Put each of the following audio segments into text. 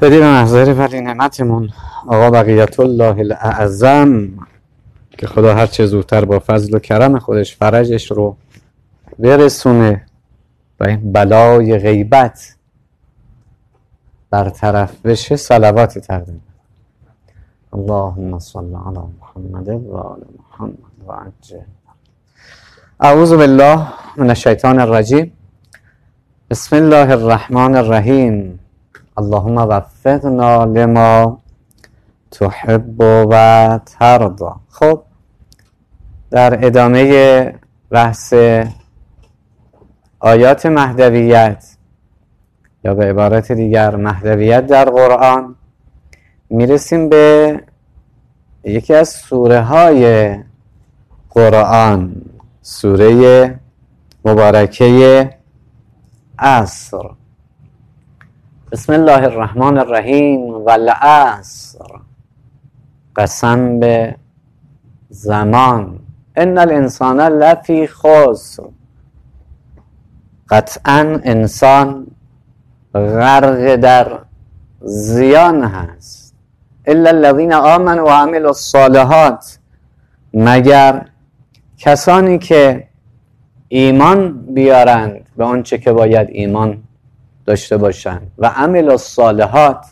بدیم محضر ولی نعمتمون آقا بقیت الله الاعظم که خدا هر چه زودتر با فضل و کرم خودش فرجش رو برسونه و این بلای غیبت برطرف بشه صلوات تقدیم. اللهم صل علی محمد و آل محمد و عجل. اعوذ بالله من الشیطان الرجیم. بسم الله الرحمن الرحیم. اللهم وفقنا لما تحب و ترضى. خب در ادامه بحث آیات مهدویت یا به عبارت دیگر مهدویت در قرآن میرسیم به یکی از سوره های قرآن، سوره مبارکه عصر. بسم الله الرحمن الرحیم. والعصر، قسم به زمان. ان الانسان لفی خسر، قطعا انسان غرق در زیان هست. الا الذین آمنوا و عملوا الصالحات، مگر کسانی که ایمان بیارند به آنچه که باید ایمان داشته باشند و عمل الصالحات،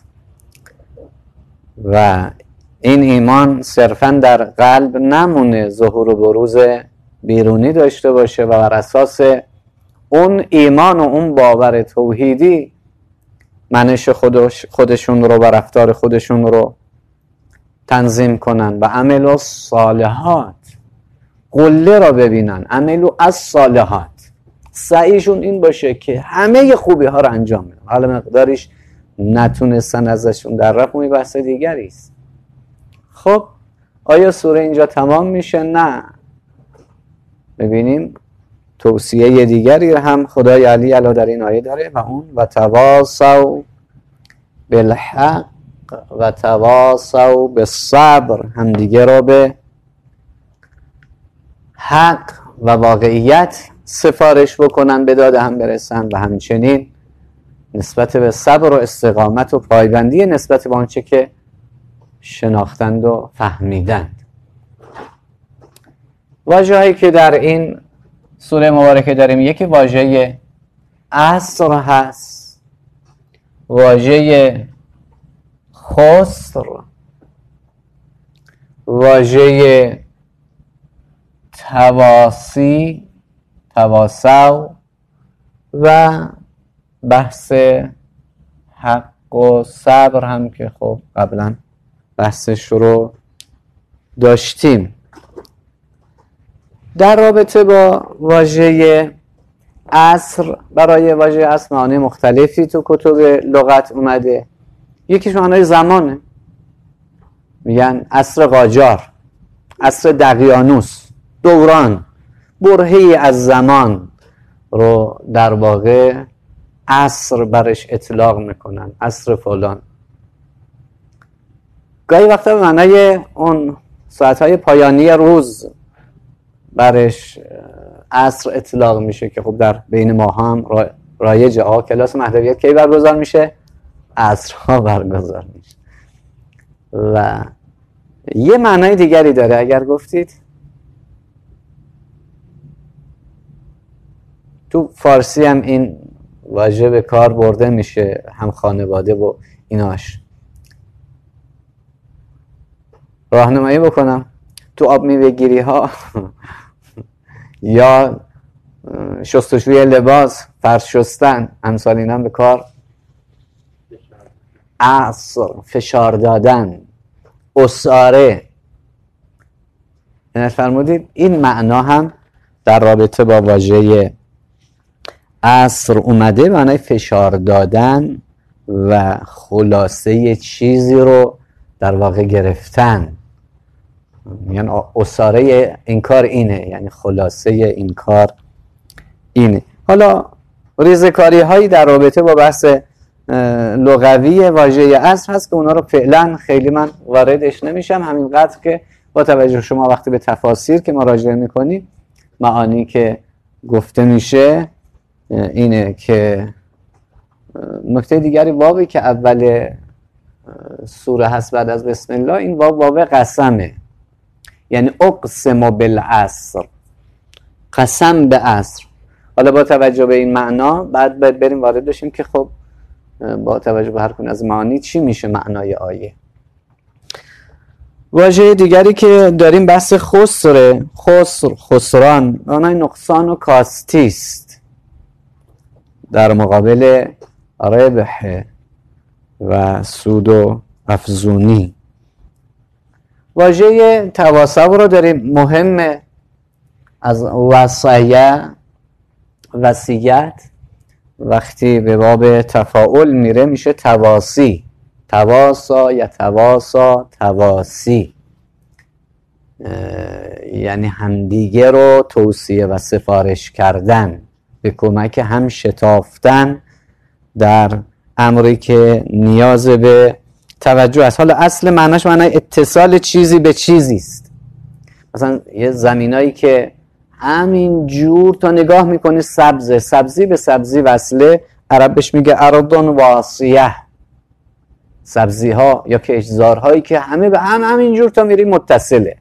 و این ایمان صرفا در قلب نمونه، ظهور و بروز بیرونی داشته باشه و بر اساس اون ایمان و اون باور توحیدی منش خودشون رو و رفتار خودشون رو تنظیم کنن و عمل الصالحات، قله را ببینن، عمل الصالحات، سعیشون این باشه که همه خوبی ها رو انجام بدن. حالا مقدارش نتونستن ازشون در رفت، اون بحث دیگری است. خب آیا سوره اینجا تمام میشه؟ نه. ببینیم توصیه دیگری هم خدای علی در این آیه داره و اون و تواصوا بالحق و تواصوا بالصبر، هم دیگه را به حق و واقعیت سفارش بکنن، به داد هم برسن و همچنین نسبت به صبر و استقامت و پایبندی نسبت به آنچه که شناختند و فهمیدند. واژه‌هایی که در این سوره مبارکه داریم، یکی واژه عصر هست، واژه خسر، واژه تواصی، تواصو، و بحث حق و صبر هم که خب قبلا بحثش رو داشتیم. در رابطه با واژه عصر، برای واژه عصر معانی مختلفی تو کتب لغت اومده. یکیش معنای زمانه، میگن عصر قاجار، عصر دقیانوس، دوران، برهه‌ای از زمان رو در واقع عصر برش اطلاق میکنن، عصر فلان. گاهی وقتا به معنای اون ساعتهای پایانی روز برش عصر اطلاق میشه که خب در بین ما هم رایجه. کلاس مهدویت کی برگزار میشه؟ عصرها برگزار میشه. و یه معنای دیگری داره، اگر گفتید تو فارسی هم این واژه به کار برده میشه، هم خانواده و ایناش. راهنمایی بکنم تو آب میوه‌گیری ها یا شستشوی لباس، فرش شستن، امثال اینا به کار عصر، فشار دادن، اساره. فرمودید این معنا هم در رابطه با واژه عصر اومده، معنای فشار دادن و خلاصه چیزی رو در واقع گرفتن. یعنی اساره این کار اینه، یعنی خلاصه این کار اینه. حالا ریزکاری هایی در رابطه با بحث لغوی واژه عصر هست که اونا رو فعلا خیلی من واردش نمیشم، همینقدر که با توجه شما وقتی به تفاسیر که مراجعه میکنید، معانی که گفته میشه اینه که نکته دیگری بابی که اول سوره هست بعد از بسم الله، این واو قسمه، یعنی اقسم بالعصر، قسم به عصر. حالا با توجه به این معنا بعد بریم وارد بشیم که خب با توجه به هر کدوم از معانی چی میشه معنای آیه. واژه دیگری که داریم بحث خسره، خسران، معنای نقصان و کاستی است در مقابل ربح و سود و افزونی. واژه تواصب رو داریم، مهمه، از وصیت وقتی به باب تفاعل میره میشه تواصی، تواسا یا تواسا، تواصی، یعنی همدیگه رو توصیه و سفارش کردن، به کمک هم شتافتن در امری که نیاز به توجه است. حالا اصل معناش معنای اتصال چیزی به چیزی است. مثلا یه زمینایی که همین جور تا نگاه میکنه سبزه، سبزی به سبزی وصله، عرب بهش میگه ارضون واصیه، سبزی ها یا کشتزارهایی که همه به همین جور تا میری متصله.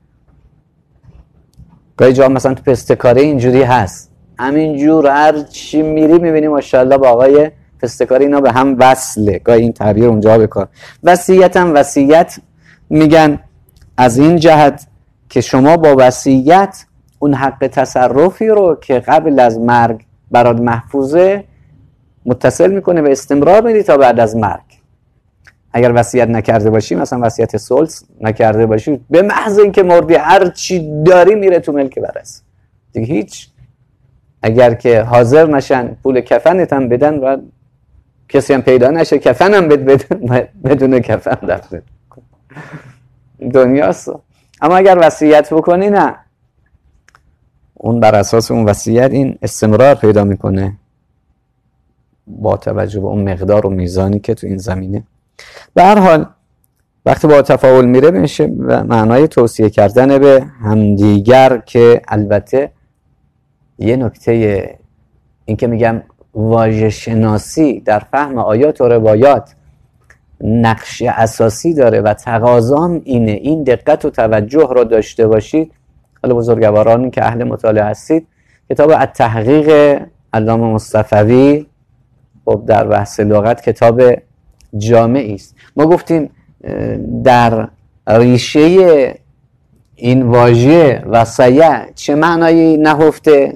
گاهی جا مثلا تو پستکاری اینجوری هست، همین جور هر چی میری میبینی ماشاءالله با آقای پستکاری اینا به هم وصله. گاهی این تعبیر اونجا بکن. وصیت هم وصیت میگن از این جهت که شما با وصیت اون حق تصرفی رو که قبل از مرگ برات محفوظه متصل میکنه و استمرار میدی تا بعد از مرگ. اگر وصیت نکرده باشی، مثلا وصیت ثلث نکرده باشی، به محض اینکه مردی هر چی داری میره تو ملک ورثه دیگه هیچ. اگر که حاضر نشن پول کفنت هم بدن و کسی هم پیدا نشه کفن هم بدن، بدون کفن دفن دنیاست. اما اگر وصیت بکنی نه، اون بر اساس اون وصیت این استمرار پیدا میکنه با توجه به اون مقدار و میزانی که تو این زمینه. به هر حال وقتی با تفاعل میره میشه معنای توصیه کردن به همدیگر، که البته یه نکته این که میگم واژه شناسی در فهم آیات و روایات نقش اساسی داره و تقاضام اینه این دقت و توجه رو داشته باشید. حالا بزرگوارانی که اهل مطالعه هستید، کتاب التحقیق علامه مصطفوی خب در بحث لغت کتاب جامعی است. ما گفتیم در ریشه این واژه وصیه چه معنایی نهفته؟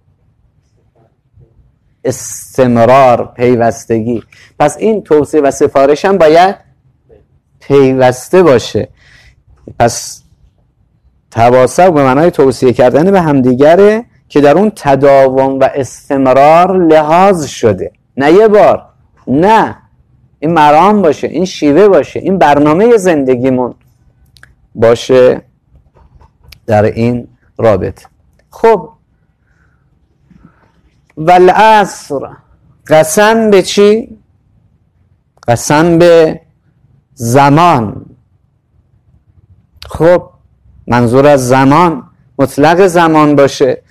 استمرار، پیوستگی. پس این توصیه و سفارش هم باید پیوسته باشه. پس تواصل به معنای توصیه کردن به همدیگره که در اون تداوم و استمرار لحاظ شده، نه یه بار، نه، این مرام باشه، این شیوه باشه، این برنامه زندگیمون باشه در این رابطه. خب والعصر، قسم به چی؟ قسم به زمان. خب منظور از زمان مطلق زمان باشه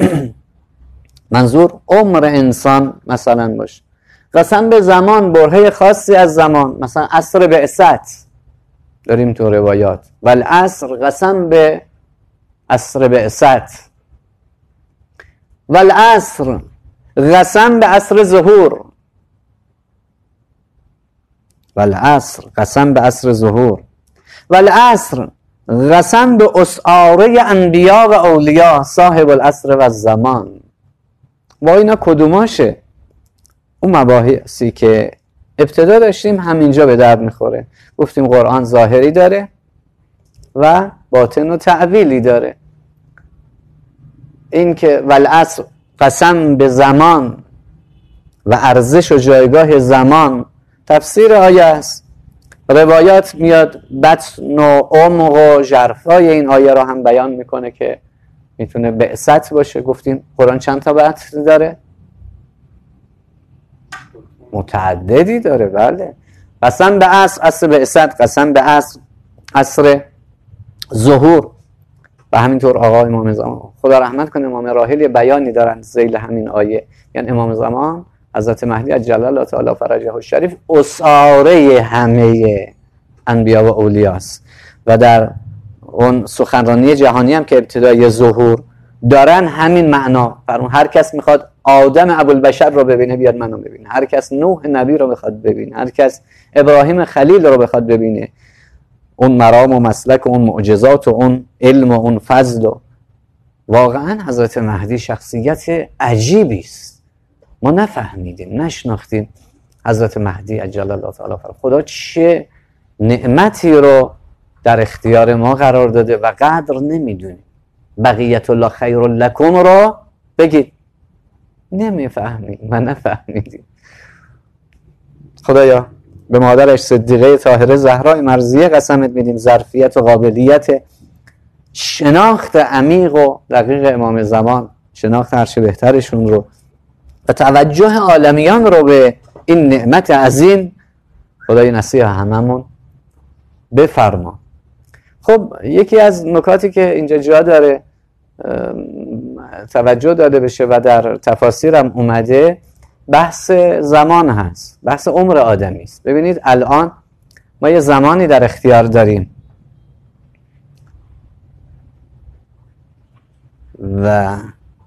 منظور عمر انسان مثلا باشه. قسم به زمان برهه خاصی از زمان، مثلا عصر بعثت داریم تو روایات، والعصر قسم به عصر بعثت، والعصر قسم به عصر ظهور، والعصر قسم به عصر ظهور، والعصر قسم به اسعاره انبیا و اولیاء صاحب العصر و الزمان. با اینا کدوماشه؟ اون مباحثی که ابتدا داشتیم همینجا به درد میخوره. گفتیم قرآن ظاهری داره و باطن و تعویلی داره. این که والعصر قسم به زمان و ارزش و جایگاه زمان تفسیر آیه است. روایات میاد بطن و عمق و ژرفای این آیه را هم بیان میکنه که میتونه بعثت باشه. گفتیم قرآن چند تا بطن داره؟ متعددی داره. بله. قسم به عصر، عصر بعثت، قسم به عصر، عصر ظهور. و همینطور آقا امام زمان، خدا رحمت کنه، امام راحل بیانی دارن ذیل همین آیه، یعنی امام زمان حضرت مهدی عجل الله تعالی فرجه الشریف اسعاره همه انبیا و اولیاست و در اون سخنرانی جهانی هم که ابتدای ظهور دارن همین معنا فرمون هر کس میخواد آدم ابوالبشر رو ببینه بیاد منو ببینه، هر کس نوح نبی رو بخواد ببینه، هر کس ابراهیم خلیل رو بخواد ببینه، اون مرام و مسلک و اون معجزات و اون علم و اون فضل و واقعا حضرت مهدی شخصیت عجیبی است. ما نفهمیدیم نشناختیم حضرت مهدی عجل الله تعالی فرجه. خدا چه نعمتی رو در اختیار ما قرار داده و قدر نمیدونیم. بقیت الله خیر لکم رو بگید نمیفهمیم و نفهمیدیم. خدایا به مادرش صدیقه طاهره زهرا مرضیه قسمت میدیم ظرفیت و قابلیت شناخت عمیق و دقیق امام زمان، شناخت هرچه بهترشون رو و توجه عالمیان رو به این نعمت عظیم خدای نصیح هممون بفرما. خب یکی از نکاتی که اینجا جا داره توجه داده بشه و در تفاسیر هم اومده بحث زمان هست، بحث عمر آدمی است. ببینید الان ما یه زمانی در اختیار داریم و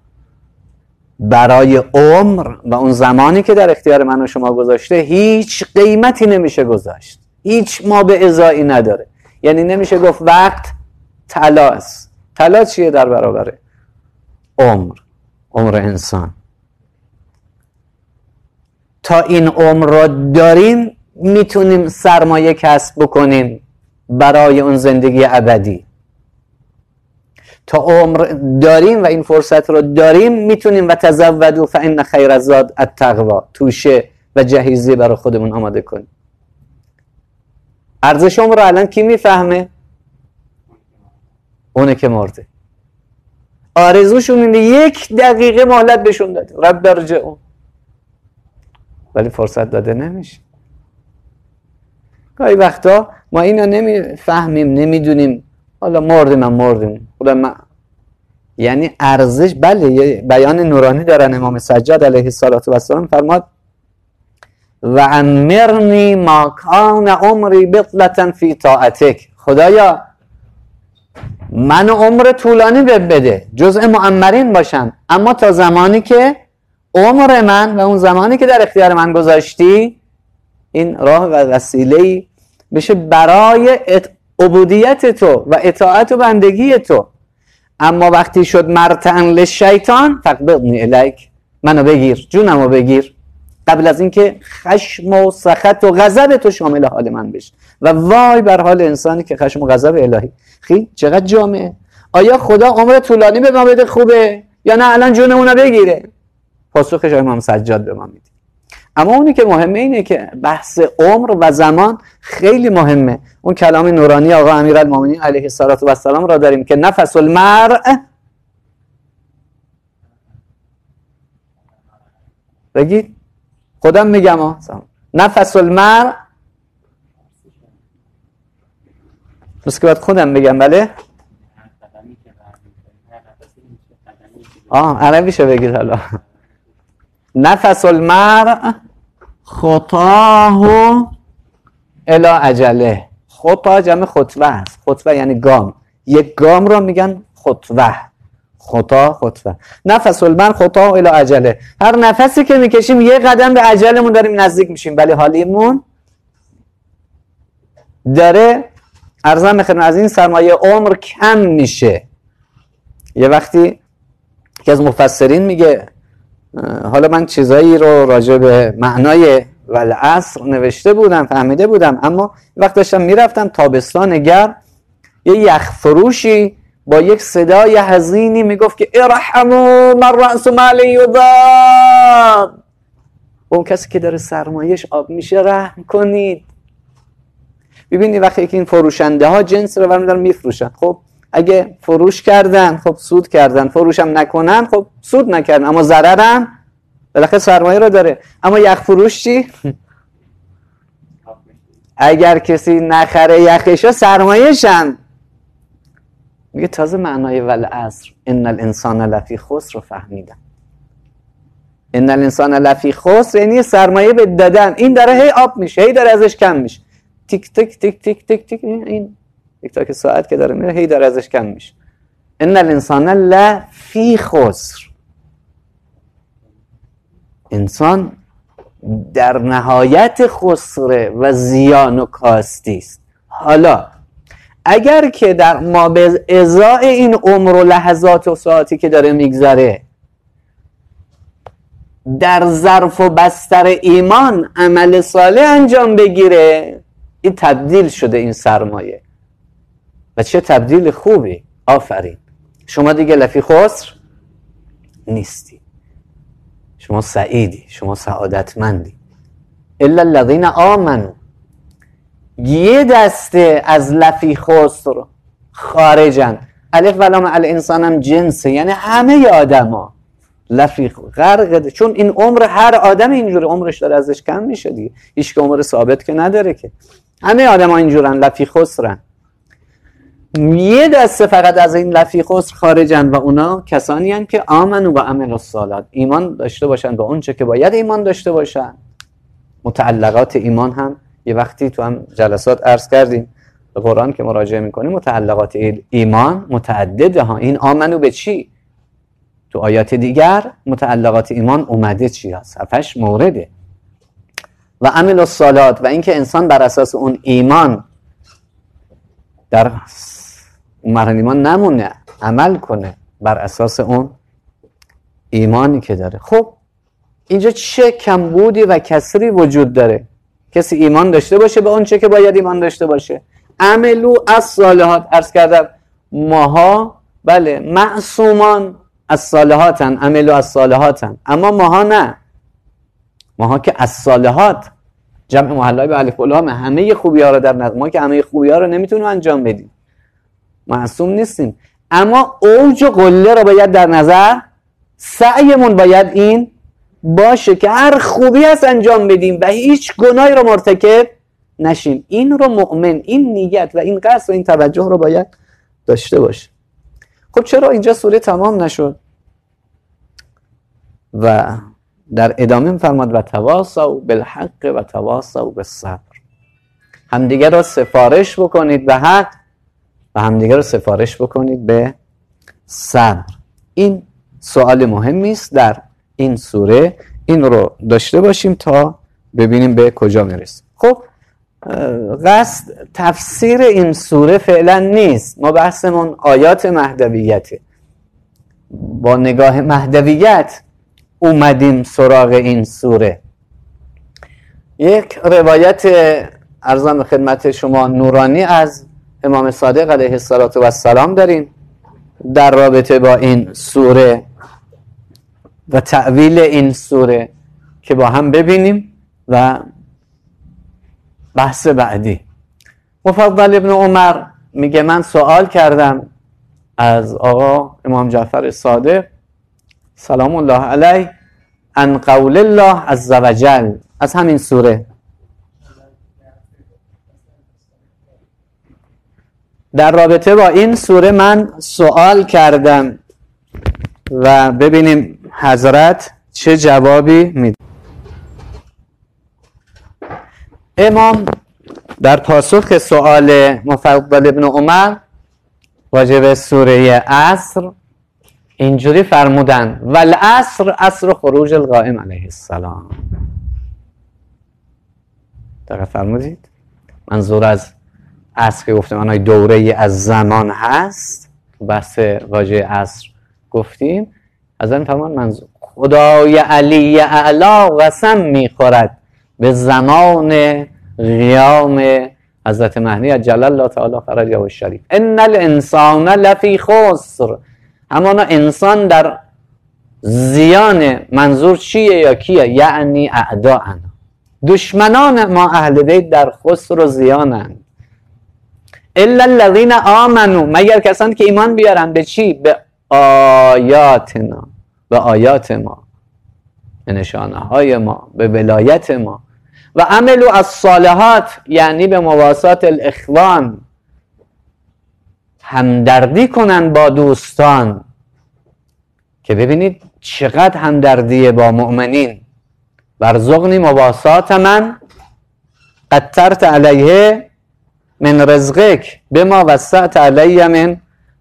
برای عمر و اون زمانی که در اختیار من و شما گذاشته هیچ قیمتی نمیشه گذاشت، هیچ ما به ازایی نداره. یعنی نمیشه گفت وقت طلاست. طلا چیه در برابر عمر انسان؟ تا این عمر رو داریم میتونیم سرمایه کسب بکنیم برای اون زندگی ابدی. تا عمر داریم و این فرصت رو داریم میتونیم و تزودوا فان خیر الزاد التقوا توشه و جهیزیه برای خودمون آماده کنیم. ارزش عمر رو الان کی میفهمه؟ اونه که مرده. آرزوشون اینه 1 دقیقه مهلت بهشون داده رب ارجعون، ولی فرصت داده نمیشه. گاهی وقتا ما اینو نمیفهمیم، نمیدونیم. حالا مردیم خدا یعنی ارزش. بله یه بیان نورانی دارن امام سجاد علیه السلام فرماد و عمرنی ما کان عمری بطلة فی طاعتک. خدایا من عمر طولانی بده، جزء معمرین باشم، اما تا زمانی که عمر من و اون زمانی که در اختیار من گذاشتی این راه و وسیله بشه برای عبودیت تو و اطاعت و بندگی تو. اما وقتی شد مرتعن للشیطان فقبضنی الیک، منو بگیر، جونمو بگیر، قبل از اینکه خشم و سخط و غضب تو شامل حال من بشه. و وای بر حال انسانی که خشم و غضب الهی چقدر جامعه. آیا خدا عمر طولانی به ما بده خوبه یا نه الان جونمونو بگیره؟ پاسخش امام سجاد به ما میده. اما اونی که مهمه اینه که بحث عمر و زمان خیلی مهمه. اون کلام نورانی آقا امیرالمومنین علیه السلام را داریم که نفس المرء، بگید خودم میگم نفس المرء، بس که باید خودم بگم. بله عربیشو بگید. حالا نفس المرء خطاه الی اجله. خطا جمع خطوه است. خطوه یعنی گام، یک گام رو میگن خطوه. خطوه. نفس المرء خطاه الی اجله. هر نفسی که میکشیم یه قدم به اجلمون داریم نزدیک میشیم، ولی حالیمون داره ارزم بخیرون از این سرمایه عمر کم میشه. یه وقتی که از مفسرین میگه، حالا من چیزایی رو راجع به معنای والعصر نوشته بودم، فهمیده بودم، اما وقت داشتم میرفتم تابستان گرم، یه یخ فروشی با یک صدای حزینی میگفت که ارحموا من رأس مالی یضاد. اون کسی که داره سرمایش آب میشه رحم کنید. ببینید وقتی که این فروشنده ها جنس رو برمیدارن میفروشن، خب اگه فروش کردن خب سود کردن، فروشم نکنن خب سود نکردن، اما ضررن بالاخره سرمایه رو داره. اما یخ فروش چی؟ اگر کسی نخره یخشا سرمایه‌شن. میگه تازه معنای والعصر ان الانسان لفی خسر رو فهمیدم. ان الانسان لفی خسر یعنی سرمایه به دادن، این داره هی آب میشه، هی داره ازش کم میشه. تیک تیک تیک تیک تیک تیک، این تیک تاک ساعت که داره میره هی داره ازش کم میشه. ان الانسان لفی خسر، انسان در نهایت خسره و زیان و کاستی است. حالا اگر که در ما به ازای این عمر و لحظات و ساعتی که داره میگذره در ظرف و بستر ایمان عمل صالح انجام بگیره، این تبدیل شده این سرمایه، و چه تبدیل خوبی. آفرین، شما دیگه لفی خسر نیستی، شما سعیدی، شما سعادتمندی. الا الذین آمنوا، یه دسته از لفی خسر خارجن. الف و لام الانسان هم جنسه، یعنی همه آدما لفی غرق، چون این عمر هر آدم اینجوره، عمرش داره ازش کم میشه دیگه، هیچ که عمر ثابت که نداره که، همه آدما اینجورن، لفی خسرن. یه دسته فقط از این لفی خسر خارجن و اونا کسانی هستند که آمنو و عملوا الصالحات، ایمان داشته باشن با اون چه که باید ایمان داشته باشن. متعلقات ایمان هم یه وقتی تو هم جلسات عرض کردیم، به قرآن که مراجعه میکنیم متعلقات ایمان متعدده ها. این آمنو به چی؟ تو آیات دیگر متعلقات ایمان اومده چی هست؟ 7-8 مورده. و عمل الصالحات، و اینکه انسان بر اساس اون ایمان در مرحله ایمان نمونه، عمل کنه بر اساس اون ایمانی که داره. خب اینجا چه کمبودی و کسری وجود داره؟ کسی ایمان داشته باشه به اون چه که باید ایمان داشته باشه. عملو الصالحات، عرض کردم ماها بله معصومان از صالحاتن، عملو الصالحاتن، اما ماها نه، ماها که از صالحات جمع محلای به الف و لام، همه خوبی ها رو در نظر، ما که همه خوبی ها رو نمیتونیم انجام بدیم، معصوم نیستیم، اما اوج و قله رو باید در نظر، سعیمون باید این باشه که هر خوبی هست انجام بدیم و هیچ گناهی رو مرتکب نشیم. این رو مؤمن، این نیت و این قصد و این توجه رو باید داشته باشه. خب چرا اینجا سوره تمام نشد؟ و در ادامه می‌فرماد و تواصوا بالحق و تواصوا بالصبر، همدیگر رو سفارش بکنید به حق و همدیگر رو سفارش بکنید به صبر. این سوال مهمی است در این سوره، این رو داشته باشیم تا ببینیم به کجا میرسیم. خب قصد تفسیر این سوره فعلا نیست، ما بحثمون آیات مهدویته. با نگاه مهدویت اومدیم سراغ این سوره. یک روایت عرضم خدمت شما نورانی از امام صادق علیه السلام داریم در رابطه با این سوره و تأویل این سوره که با هم ببینیم و بحث بعدی. مفضل ابن عمر میگه من سوال کردم از آقا امام جعفر صادق سلام الله علیه عن قول الله عز وجل، از همین سوره، در رابطه با این سوره من سوال کردم و ببینیم حضرت چه جوابی میده. امام در پاسخ سوال مفضل ابن عمر راجع به سوره عصر اینجوری فرمودن والعصر عصر خروج القائم علیه السلام. دقیق فرمودید؟ منظور از عصر که گفتم آنهای دوره از زمان هست، بحث واژه عصر گفتیم، از این فرمان منظور خدای علی اعلا قسم میخورد به زمان قیام حضرت مهدی عجل الله تعالی فرجه الشریف ان الانسان لفی خسر، همانا انسان در زیان. منظور چیه یا کیه؟ یعنی اعداءنا، دشمنان ما اهل بیت در خسر و زیانند. الا الذین آمنوا، مگر کسانی که ایمان بیارن به چی؟ به آیاتنا، به آیات ما، به نشانه های ما، به ولایت ما. و عملوا الصالحات، یعنی به مواسات الاخوان، همدردی کنن با دوستان، که ببینید چقدر همدردیه با مؤمنین. ورزقنی مواسات من قطرت علیه من رزقک بما وسعت علیه من.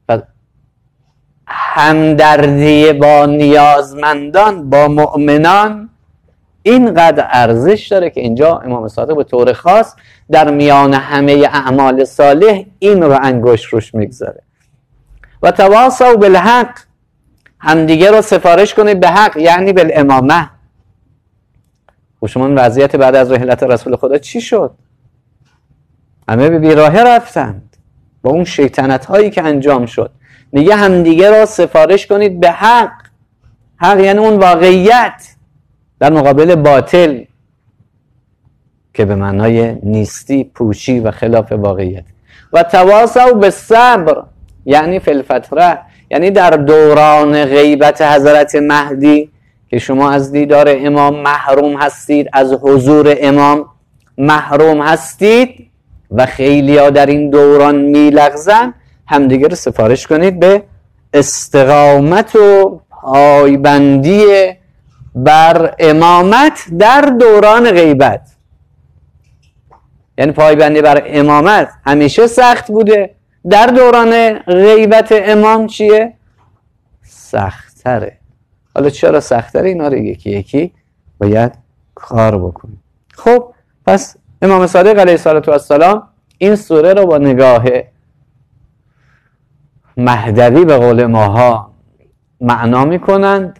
همدردی با نیازمندان، با مؤمنان اینقدر ارزش داره که اینجا امام صادق به طور خاص در میان همه اعمال صالح این رو انگشت روش میگذاره. و تواصوا بالحق، همدیگه رو سفارش کنید به حق، یعنی بالامامه. و شما این وضعیت بعد از رحلت رسول خدا چی شد؟ همه به بیراهه رفتند با اون شیطنت هایی که انجام شد. میگه همدیگه رو سفارش کنید به حق. حق یعنی اون واقعیت در مقابل باطل که به معنای نیستی، پوچی و خلاف واقعیت. و تواصوا بالصبر، یعنی فی الفتره، یعنی در دوران غیبت حضرت مهدی که شما از دیدار امام محروم هستید، از حضور امام محروم هستید و خیلی ها در این دوران میلغزن، همدیگه رو سفارش کنید به استقامت و پایبندی بر امامت در دوران غیبت. یعنی پایبندی بر امامت همیشه سخت بوده، در دوران غیبت امام چیه؟ سخت‌تره. حالا چرا سخت‌تره؟ اینا رو یکی یکی باید کار بکنیم. خب پس امام صادق علیه السلام این سوره رو با نگاه مهدوی به قول ماها معنا میکنند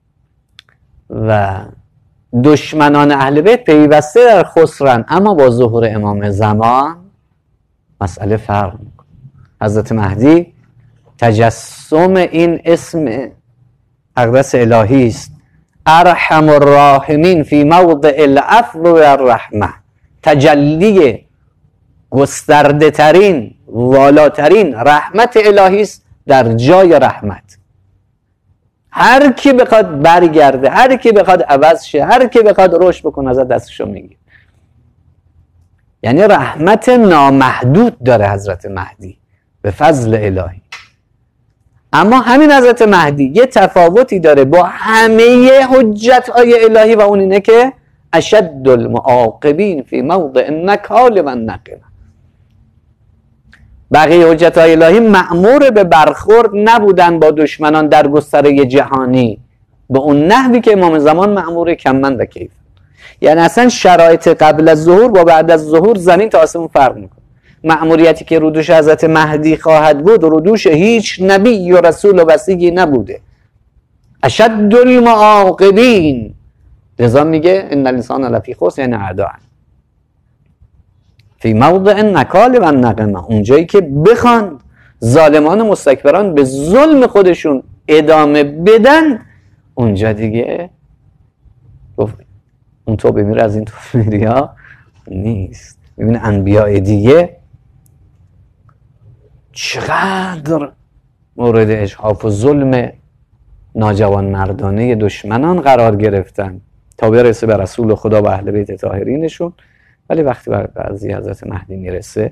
و دشمنان اهل بیت پیوسته در خسرن، اما با ظهور امام زمان مسئله فرق میکنه. حضرت مهدی تجسم این اسم اقدس الهی است، ارحم الراحمین فی موضع العفو و الرحمه، تجلی گسترده ترین والاترین رحمت الهی است در جای رحمت. هر کی بخواد برگرده، هر کی بخواد عوض شه، هر کی بخواد رشد بکنه ازت دستشو میگیره. یعنی رحمت نامحدود داره حضرت مهدی به فضل الهی. اما همین حضرت مهدی یه تفاوتی داره با همه حجت های الهی و اون اینه که اشد المعاقبین فی موضع النکال و النقمه. بقیه حجت های الهی مأمور به برخورد نبودن با دشمنان در گستره جهانی به اون نحوی که امام زمان مأمور کمن و کیف. یعنی اصلا شرایط قبل از ظهور با بعد از ظهور زمین تا آسمون فرق میکنه. مأموریتی که رودوش حضرت مهدی خواهد بود رودوش هیچ نبی و رسول و وصیی نبوده. اشد المعاقبین، لذا میگه ان الانسان لفی خسر، یعنی اعداء فی موضع النکال و النقمه، اونجایی که بخوان ظالمان مستکبران به ظلم خودشون ادامه بدن، اونجا دیگه اون تو بمیره از این تو میریا نیست. ببین انبیاء دیگه چقدر مورد اجحاف و ظلم ناجوان مردانه دشمنان قرار گرفتن تا برسه به رسول خدا و اهل بیت طاهرینشون. ولی وقتی بر قضیه حضرت مهدی میرسه،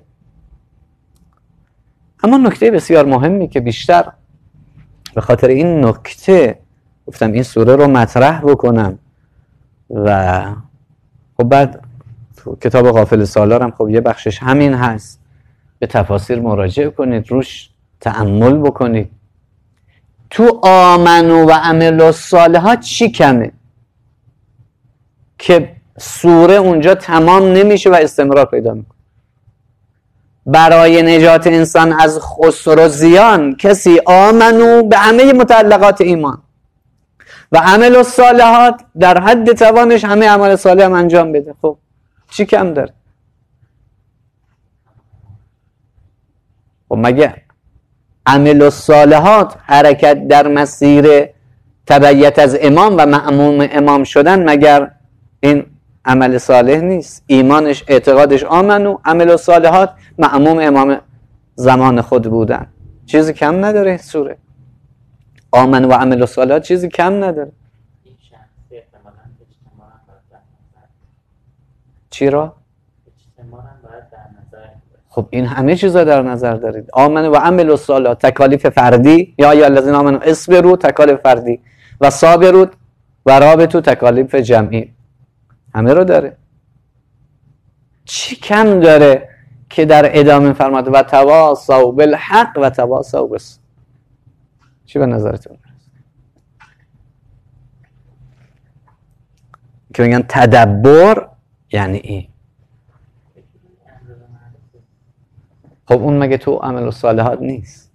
اما نکته بسیار مهمی که بیشتر به خاطر این نکته گفتم این سوره رو مطرح بکنم و خب بعد تو کتاب غافل سالار هم خب یه بخشش همین هست، به تفاسیر مراجعه کنید، روش تأمل بکنید. تو آمنو و عملوا الصالحات چی کمه که سوره اونجا تمام نمیشه و استمرار پیدا میکنه؟ برای نجات انسان از خسر و زیان کسی آمنو به همه متعلقات ایمان و عمل الصالحات در حد توانش همه عمل صالح هم انجام بده. خب چی کم داره؟ خب مگه عمل الصالحات حرکت در مسیر تبعیت از امام و مأموم امام شدن مگر این عمل صالح نیست؟ ایمانش اعتقادش آمنو، عمل الصالحات مأموم امام زمان خود بودن. چیزی کم نداره سوره. آمن و عمل الصالحات چیزی کم نداره. چی را؟ خب این همه چیزا در نظر دارید. آمن و عمل الصالحات، تکالیف فردی، یا ایها الذین آمنوا اصبروا، تکالیف فردی، و صابروا و رابطوا، تکالیف جمعی، همه رو داره. چی کم داره که در ادامه فرماد و تواصوا بالحق و تواصوا بالصبر؟ چی به نظرتون که میگن تدبر یعنی این؟ خب اون مگه تو عمل و صالحات نیست؟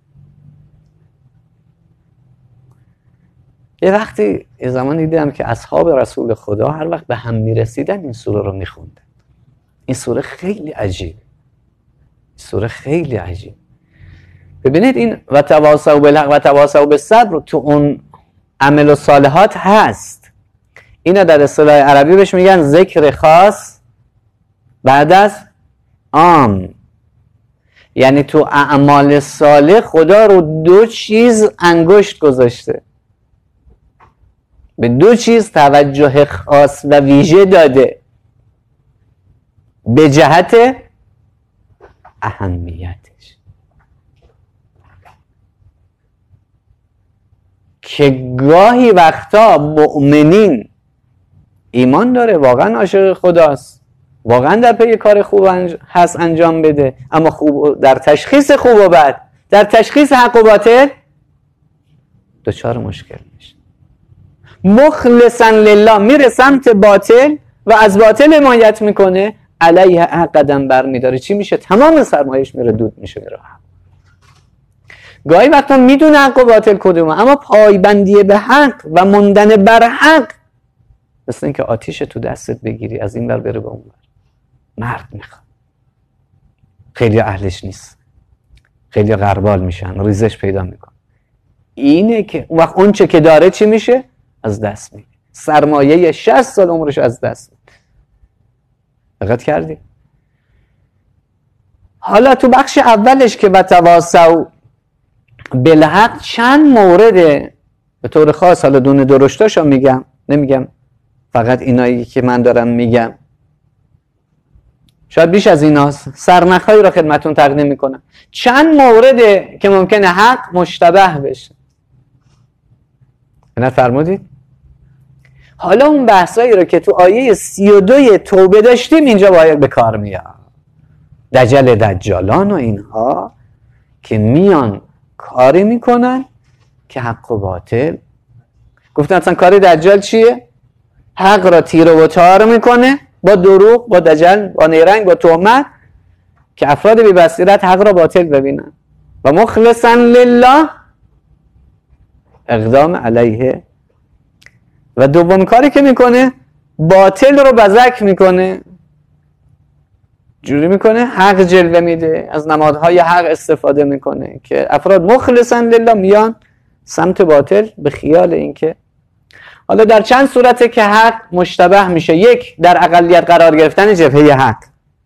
یه وقتی یه زمانی دیدم که اصحاب رسول خدا هر وقت به هم میرسیدن این سوره رو میخوندن. این سوره خیلی عجیب، سوره خیلی عجیب. ببینید این و تواصوا بالحق و تواصوا بالصبر تو اون عمل و صالحات هست. اینا در اصطلاح عربی بهش میگن ذکر خاص بعد از عام. یعنی تو اعمال صالح خدا رو دو چیز انگشت گذاشته، به دو چیز توجه خاص و ویژه داده به جهت اهمیتش، که گاهی وقتا مؤمنین ایمان داره، واقعا عاشق خداست، واقعا در پی کار خوب هست انجام بده، اما خوب در تشخیص خوب و بد، در تشخیص حق و باطل دچار مشکل میشه. مخلصا لله میره سمت باطل و از باطل حمایت میکنه، علیه حق قدم برمیداره. چی میشه؟ تمام سرمایش میره دود میشه، میره. گاهی وقتا میدونه حق و باطل کدومه، اما پایبندی به حق و موندن بر حق مثل اینکه آتیش تو دستت بگیری از این ور بره به اون ور. مرد میخواد. خیلی اهلش نیست، خیلی غربال میشن، ریزش پیدا میکن. اینه که اون وقت اون چه که داره چی میشه؟ از دست میده. سرمایه 60 سال عمرش از دست میده. دقت کردی؟ حالا تو بخش اولش که و تواصوا بالحق چند مورده به طور خاص، حالا دونه درشتاشو میگم، نمیگم فقط اینایی که من دارم میگم، شاید بیش از ایناست، سرنخهایی را خدمتون تقدیم میکنم. چند مورده که ممکنه حق مشتبه بشه. نه فرمودید؟ حالا اون بحثایی رو که تو آیه 32 توبه داشتیم اینجا باید به کار میاد. دجالان و اینها که میان کاری میکنن که حق و باطل، گفتن اصلا کاری دجال چیه؟ حق را تیر و تار میکنه با دروغ، با دجل، با نیرنگ، با تهمت، که افراد بی بصیرت حق را باطل ببینن و مخلصا لله اقدام علیه. و دوم کاری که میکنه باطل رو بزک میکنه، جوری میکنه حق جلوه میده، از نمادهای حق استفاده میکنه که افراد مخلصا لله میان سمت باطل به خیال اینکه. حالا در چند صورته که حق مشتبه میشه. یک، در اقلیت قرار گرفتن جبهه حق.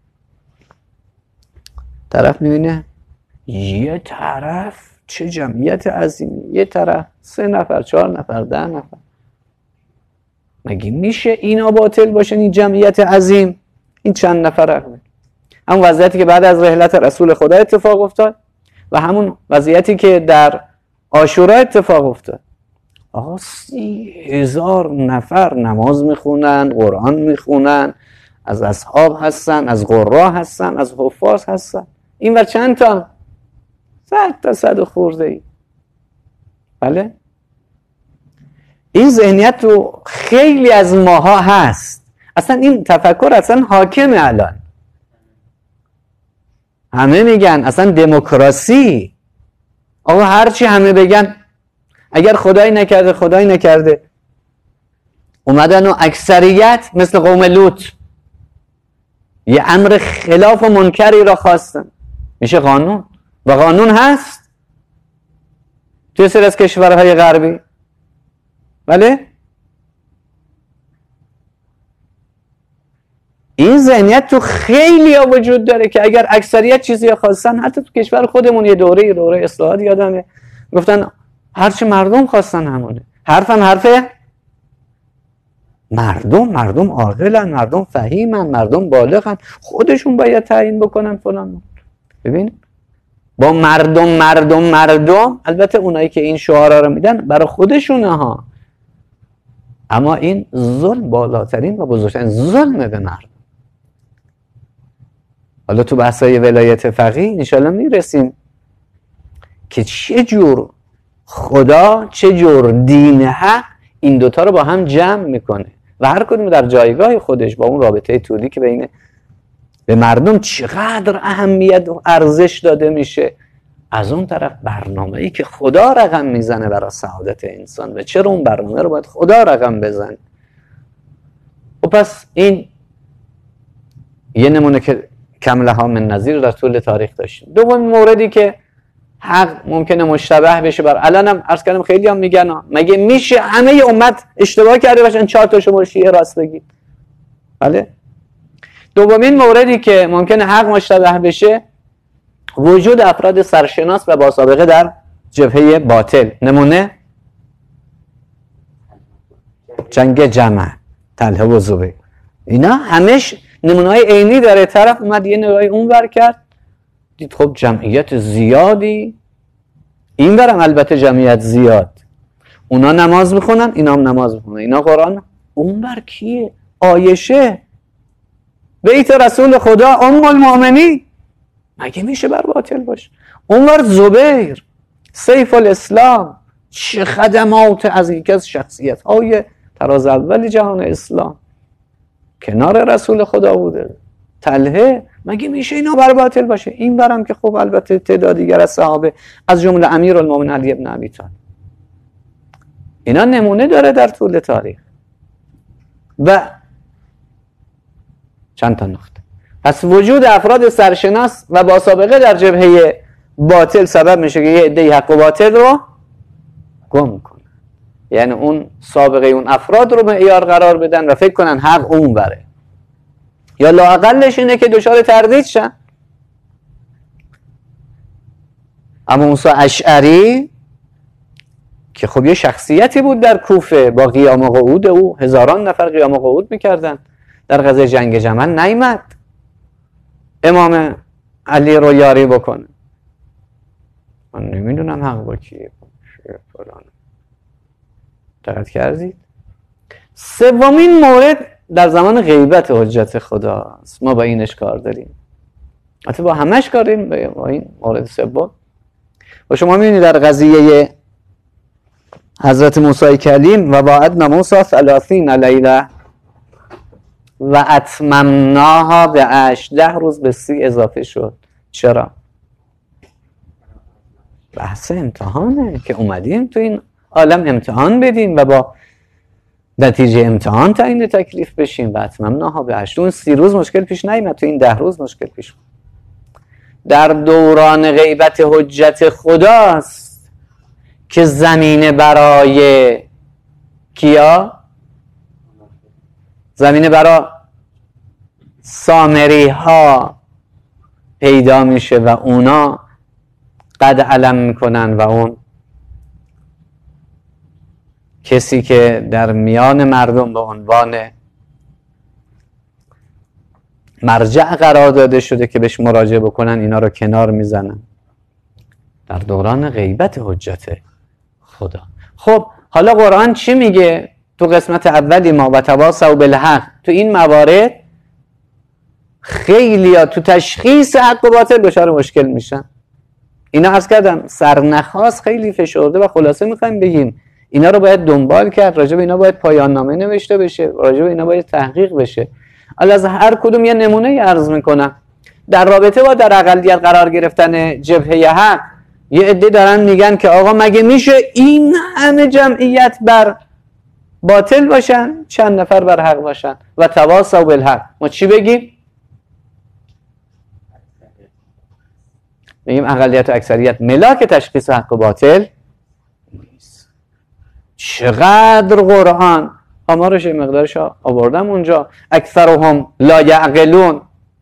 طرف میبینه یه طرف چه جمعیت عظیمی، یه طرف 3 نفر 4 نفر 10 نفر، مگه میشه اینا باطل باشن این جمعیت عظیم؟ این چند نفر عقله. همون وضعیتی که بعد از رحلت رسول خدا اتفاق افتاد و همون وضعیتی که در عاشورا اتفاق افتاد. آقا 30,000 نفر نماز میخونن، قرآن میخونن، از اصحاب هستن، از قرا هستن، از حفاظ هستن. این ور چند تا؟ 100 تا 100 و خورده ای. بله؟ این ذهنیت تو خیلی از ماها هست. اصلا این تفکر اصلا حاکمه الان. همه میگن اصلا دموکراسی. آقا هرچی همه بگن، اگر خدایی نکرده اومدن و اکثریت مثل قوم لوط یه امر خلاف و منکری را خواستن، میشه قانون. و قانون هست توی سری از کشورهای غربی. بله؟ این ذهنیت تو خیلی ها وجود داره که اگر اکثریت چیزی خواستن، حتی تو کشور خودمون یه دوره اصلاحات یادمه گفتن هرچی مردم خواستن همونه. حرف مردم عاقلن، مردم فهیمن، مردم بالغن، خودشون باید تعیین بکنن فلان. ببین با مردم البته اونایی که این شعارا رو میدن برای خودشونه ها، اما این ظلم بالاترین و بزرگترین ظلم به مردم. حالا تو بحثای ولایت فقیه انشالله میرسیم که چه جور خدا چه جور دین حق این دوتا رو با هم جمع میکنه و هر کدوم در جایگاه خودش با اون رابطه طولی که بین به مردم چقدر اهمیت و ارزش داده میشه، از اون طرف برنامه‌ای که خدا رقم میزنه برای سعادت انسان و چرا اون برنامه رو باید خدا رقم بزنه. و پس این یه نمونه که کم لها من نظیر در طول تاریخ داشتیم. دوم موردی که حق ممکنه مشتبه بشه بر الانم عرض کردم خیلی هم میگن مگه میشه همه امت اشتباه کرده باشن 4 تا شما شیعه راست بگید؟ بله. دومین موردی که ممکنه حق مشتبه بشه وجود افراد سرشناس و با سابقه در جبهه باطل. نمونه جنگ جمع، طلحه و زبیر، اینا همش نمونه‌های عینی داره. طرف اومد یه نگاهی اونور کرد دید خب جمعیت زیادی، این برم البته جمعیت زیاد، اونا نماز میخونن اینا هم نماز میخونن، اینا قرآن، اون بر کیه؟ عایشه بیت رسول خدا ام المؤمنین، مگه میشه بر باطل باشه؟ اون بر زبیر سیف الاسلام، چه خدمات از یکی از شخصیت های تراز اول جهان اسلام کنار رسول خدا بوده. طلحه، مگه میشه اینا بر باطل باشه؟ این برم که خب البته تعداد دیگر از صحابه از جمله امیرالمومنین علی بن ابی طالب، اینا نمونه داره در طول تاریخ. و چند تا نقطه. پس وجود افراد سرشناس و با سابقه در جبهه باطل سبب میشه که یه عده حق و باطل رو گم کنن، یعنی اون سابقه اون افراد رو معیار قرار بدن و فکر کنن حق اون بره، یا لااقلش اینه که دچار تردید شن. اما موسی اشعری که خب یه شخصیتی بود در کوفه، با قیام و قعود او هزاران نفر قیام و قعود میکردن، در غزوه جنگ جمل نیامد امام علی رو یاری بکنه. من نمیدونم حق با کیه فلان. دقت کردید؟ سومین مورد در زمان غیبت حجت خدا است. ما با اینش کار داریم، البته با همش کار داریم، با این مورد سوم. و شما میبینید در قضیه حضرت موسی کلیم و وعدنا موسی 30 لیله و اتممناها به 10 روز به 30 اضافه شد. چرا؟ بحث امتحانه که اومدیم تو این عالم امتحان بدیم و با نتیجه امتحان تعیین تکلیف بشیم. و اتممناها به 8. اون 30 روز مشکل پیش نیامد، تو این 10 روز مشکل پیش. در دوران غیبت حجت خداست که زمینه برای کیا؟ زمینه برای سامری ها پیدا میشه و اونا قد علم میکنن و اون کسی که در میان مردم به عنوان مرجع قرار داده شده که بهش مراجعه بکنن اینا رو کنار میزنن در دوران غیبت حجت خدا. خب حالا قرآن چی میگه؟ تو قسمت اولی ما و تواصوا بالحق، تو این موارد خیلی ها تو تشخیص حق و باطل دچار مشکل میشن. اینا عرض کردم سرنخواست خیلی فشرده و خلاصه میخوایم بگیم اینا رو باید دنبال کرد، راجع به اینا باید پایان نامه نوشته بشه، راجع به اینا باید تحقیق بشه. از هر کدوم یه نمونه عرض میکنم. در رابطه با در اقلیت قرار گرفتن جبهه حق، یه عده دارن میگن که آقا مگه میشه این همه جمعیت بر باطل باشن، چند نفر بر حق باشن؟ و تواصوا بالحق. ما چی بگیم؟ میگیم اقلیت و اکثریت ملاک تشخیص حق و باطل نیست. چقدر قرآن آمارش مقدارش آوردم اونجا. اکثرهم لا یعقلون،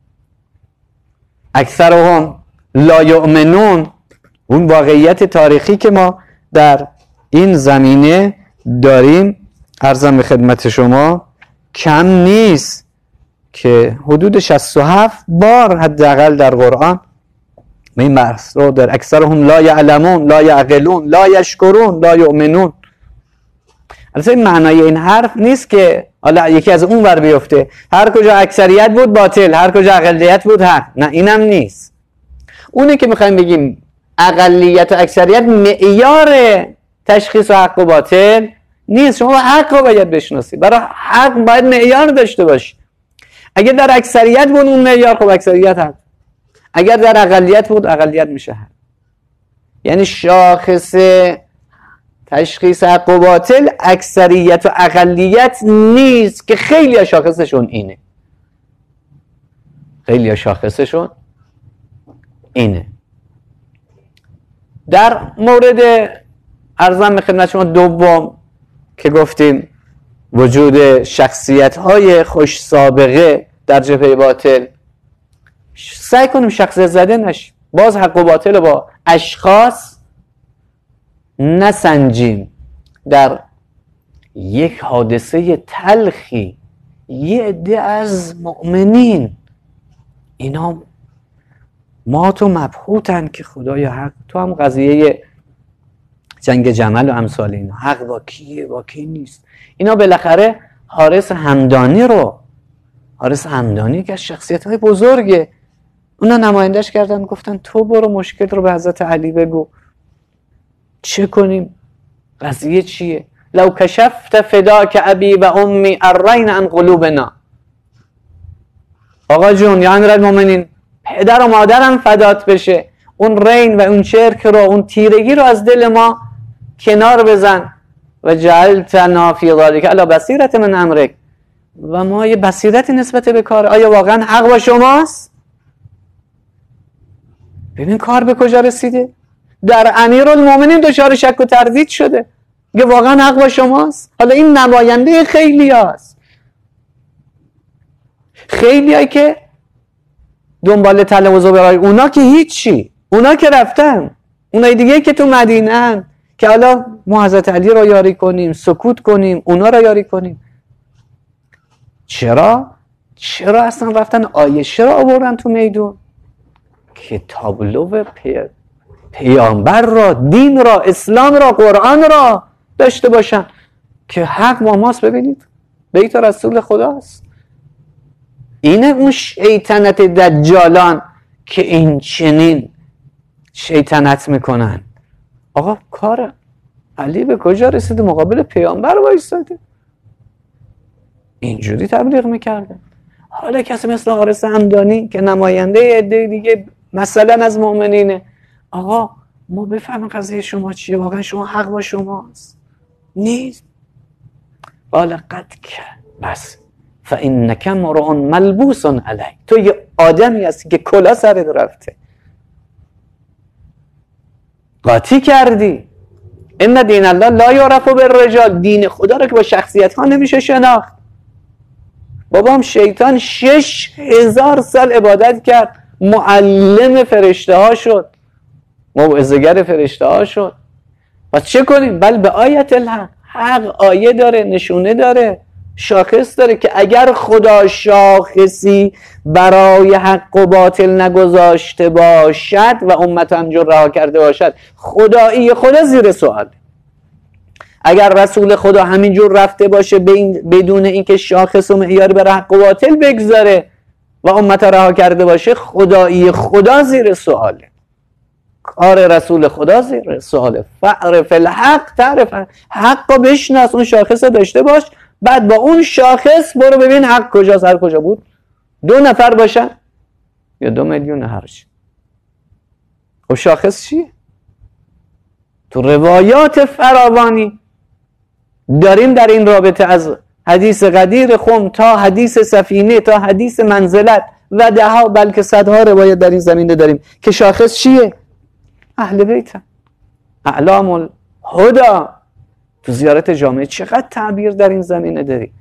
اکثرهم لا یؤمنون. اون واقعیت تاریخی که ما در این زمینه داریم عرضم به خدمت شما کم نیست که حدود 67 بار حداقل در قرآن این بحث رو در اکثرهم لا یعلمون لا یعقلون لا یشکرون لا یؤمنون. البته معنای این حرف نیست که حالا یکی از اون ور بیفته هر کجا اکثریت بود باطل، هر کجا اقلیت بود حق. نه، اینم نیست. اونه که میخوایم بگیم اقلیت و اکثریت معیار تشخیص حق و باطل نیست. شما حق رو باید بشناسید، برای حق باید معیار داشته باشی. اگر در اکثریت بود اون معیار، خب اکثریت حق. اگر در اقلیت بود اقلیت میشه حق. یعنی شاخص تشخیص حق و باطل اکثریت و اقلیت نیست که خیلی ها شاخصشون اینه. خیلی ها شاخصشون اینه. در مورد عرضم به خدمت شما دوم که گفتیم وجود شخصیت های خوش سابقه در جبهه باطل، سعی کنیم شخصیت زده نشیم. باز حق و باطل با اشخاص نسنجیم. در یک حادثه تلخی یه عده از مؤمنین اینا مات و مبهوتن که خدای حق. تو هم قضیه جنگ جمل و امثال اینا، حق با کیه با کی نیست. اینا بالاخره حارث همدانی که از شخصیت های بزرگه، اونا نمایندش کردن، گفتن تو برو مشکل رو به حضرت علی بگو چه کنیم، قضیه چیه. لو کشفت فداک ابی و امی الرین عن قلوبنا. آقا جون یا امیرالمومنین، پدر و مادرم فدات بشه، اون رین و اون چرک رو، اون تیرگی رو از دل ما کنار بزن. و جعلتنا فی ذلک علی بصیرة من امرک. و ما یه بصیرتی نسبت به کار. آیا واقعا حق با شماست؟ ببین کار به کجا رسیده. در امیرالمومنین دچار شک و تردید شده که واقعا حق با شماست. حالا این نماینده خیلی هست، خیلی هایی که دنبال طلب و زبرای اونا که هیچی، اونا که رفتن، اونای دیگه که تو مدینه هن که حالا ما حضرت علی را یاری کنیم، سکوت کنیم، اونا را یاری کنیم. چرا اصلا رفتن عایشه را آوردن تو میدون که تابلو پیامبر را، دین را، اسلام را، قرآن را داشته باشن که حق با ماست. ببینید بیت رسول خداست. اینه اون شیطنت دجالان که این چنین شیطنت میکنن. آقا کار علی به کجا رسیده؟ مقابل پیامبر وایساده، اینجوری تبلیغ میکرده. حالا کسی مثل حارث همدانی که نماینده عده دیگه مثلا از مؤمنینه، آقا ما بفهمیم قضیه شما چیه، واقعا شما حق با شماست نیست؟ قال قد بس فانک امرؤ ملبوس علیک. تو یه آدمی هستی که کلا سرت رفته، قاطی کردی. ان دین الله لا یعرف بالرجال. دین خدا رو که با شخصیت ها نمیشه شناخت. بابام شیطان 6000 سال عبادت کرد، معلم فرشته ها شد، موعظه‌گر فرشته ها شد. پس چه کنیم؟ بل به آیت الحق. حق آیه داره، نشونه داره، شاخص داره که اگر خدا شاخصی برای حق و باطل نگذاشته باشد و امت همجور رها کرده باشد، خدایی خدا زیر سوال. اگر رسول خدا همینجور رفته باشه بدون اینکه شاخص و معیار برای حق و باطل بگذاره و امت رها کرده باشه، خدایی خدا زیر سواله. کار رسول خدا زیر سواله. فعرف الحق، تعرف حق رو بشناس، اون شاخص داشته باش، بعد با اون شاخص برو ببین حق کجاست. هر کجا بود 2 نفر باشن یا 2 میلیون هرچی. خب شاخص چیه؟ تو روایات فراوانی داریم در این رابطه، از حدیث غدیر خم تا حدیث سفینه تا حدیث منزلت و دهها بلکه صدها روایت در این زمینه داریم که شاخص چیه؟ اهل بیت، اعلام الهدی. تو زیارت جامعه چقدر تعبیر در این زمینه داری.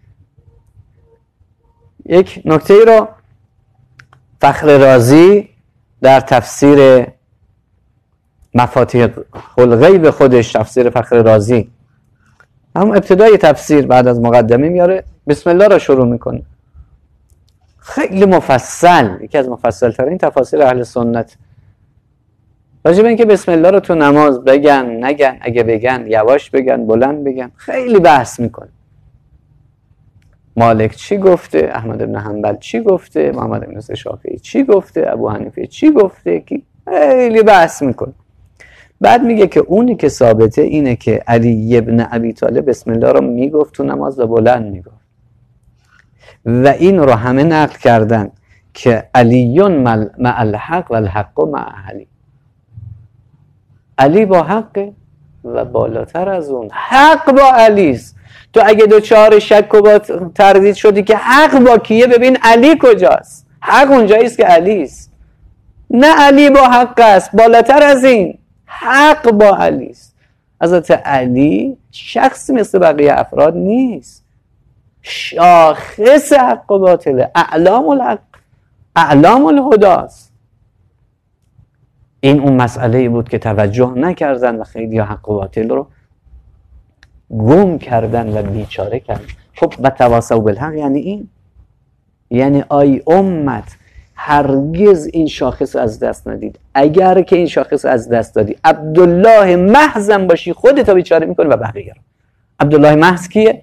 یک نکته ای رو فخر رازی در تفسیر مفاتیح الغیب خودش، تفسیر فخر رازی، هم ابتدای تفسیر بعد از مقدمه میاره، بسم الله را شروع میکنه. خیلی مفصل، یکی از مفصل ترین تفاسیر اهل سنت راجع به اینکه بسم الله رو تو نماز بگن نگن، اگه بگن یواش بگن بلند بگن، خیلی بحث میکنه. مالک چی گفته، احمد بن حنبل چی گفته، محمد بن شافعی چی گفته، ابو حنیفه چی گفته، خیلی بحث میکنه. بعد میگه که اونی که ثابته اینه که علی ابن ابی طالب بسم الله رو میگفت تو نماز و بلند میگفت و این رو همه نقل کردن که علیون مع الحق و الحق مع علی. علی با حق و بالاتر از اون حق با علیست. تو اگه دوچار شک و با تردید شدی که حق با کیه، ببین علی کجاست. حق اونجاییست که علیست، نه علی با حق است، بالاتر از این حق با علیست. حضرت علی شخص مثل بقیه افراد نیست، شاخص حق و باطله، اعلام الهداست. این اون مسئله بود که توجه نکردن و خیلی حق و باطل رو گم کردن و بیچاره کردن. خب و تواصوا بالحق یعنی این، یعنی آی امت هرگز این شاخص رو از دست ندید. اگر که این شاخص رو از دست دادی، عبدالله محضم باشی، خودت بیچاره میکنی و بقیه رو. عبدالله محض کیه؟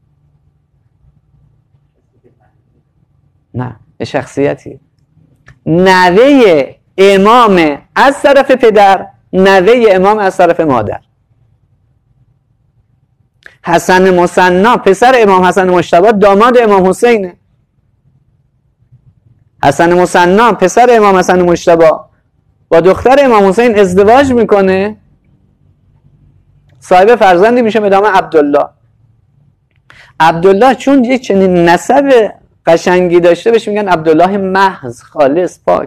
نه، شخصیتی نوه امام از طرف پدر، نوه امام از طرف مادر. حسن مثنا پسر امام حسن مجتبی داماد امام حسینه. حسن مثنا پسر امام حسن مجتبی با دختر امام حسین ازدواج میکنه، صاحب فرزندی میشه به نام عبدالله. عبدالله چون یک چنین نسب قشنگی داشته بهش میگن عبدالله محض، خالص، پاک.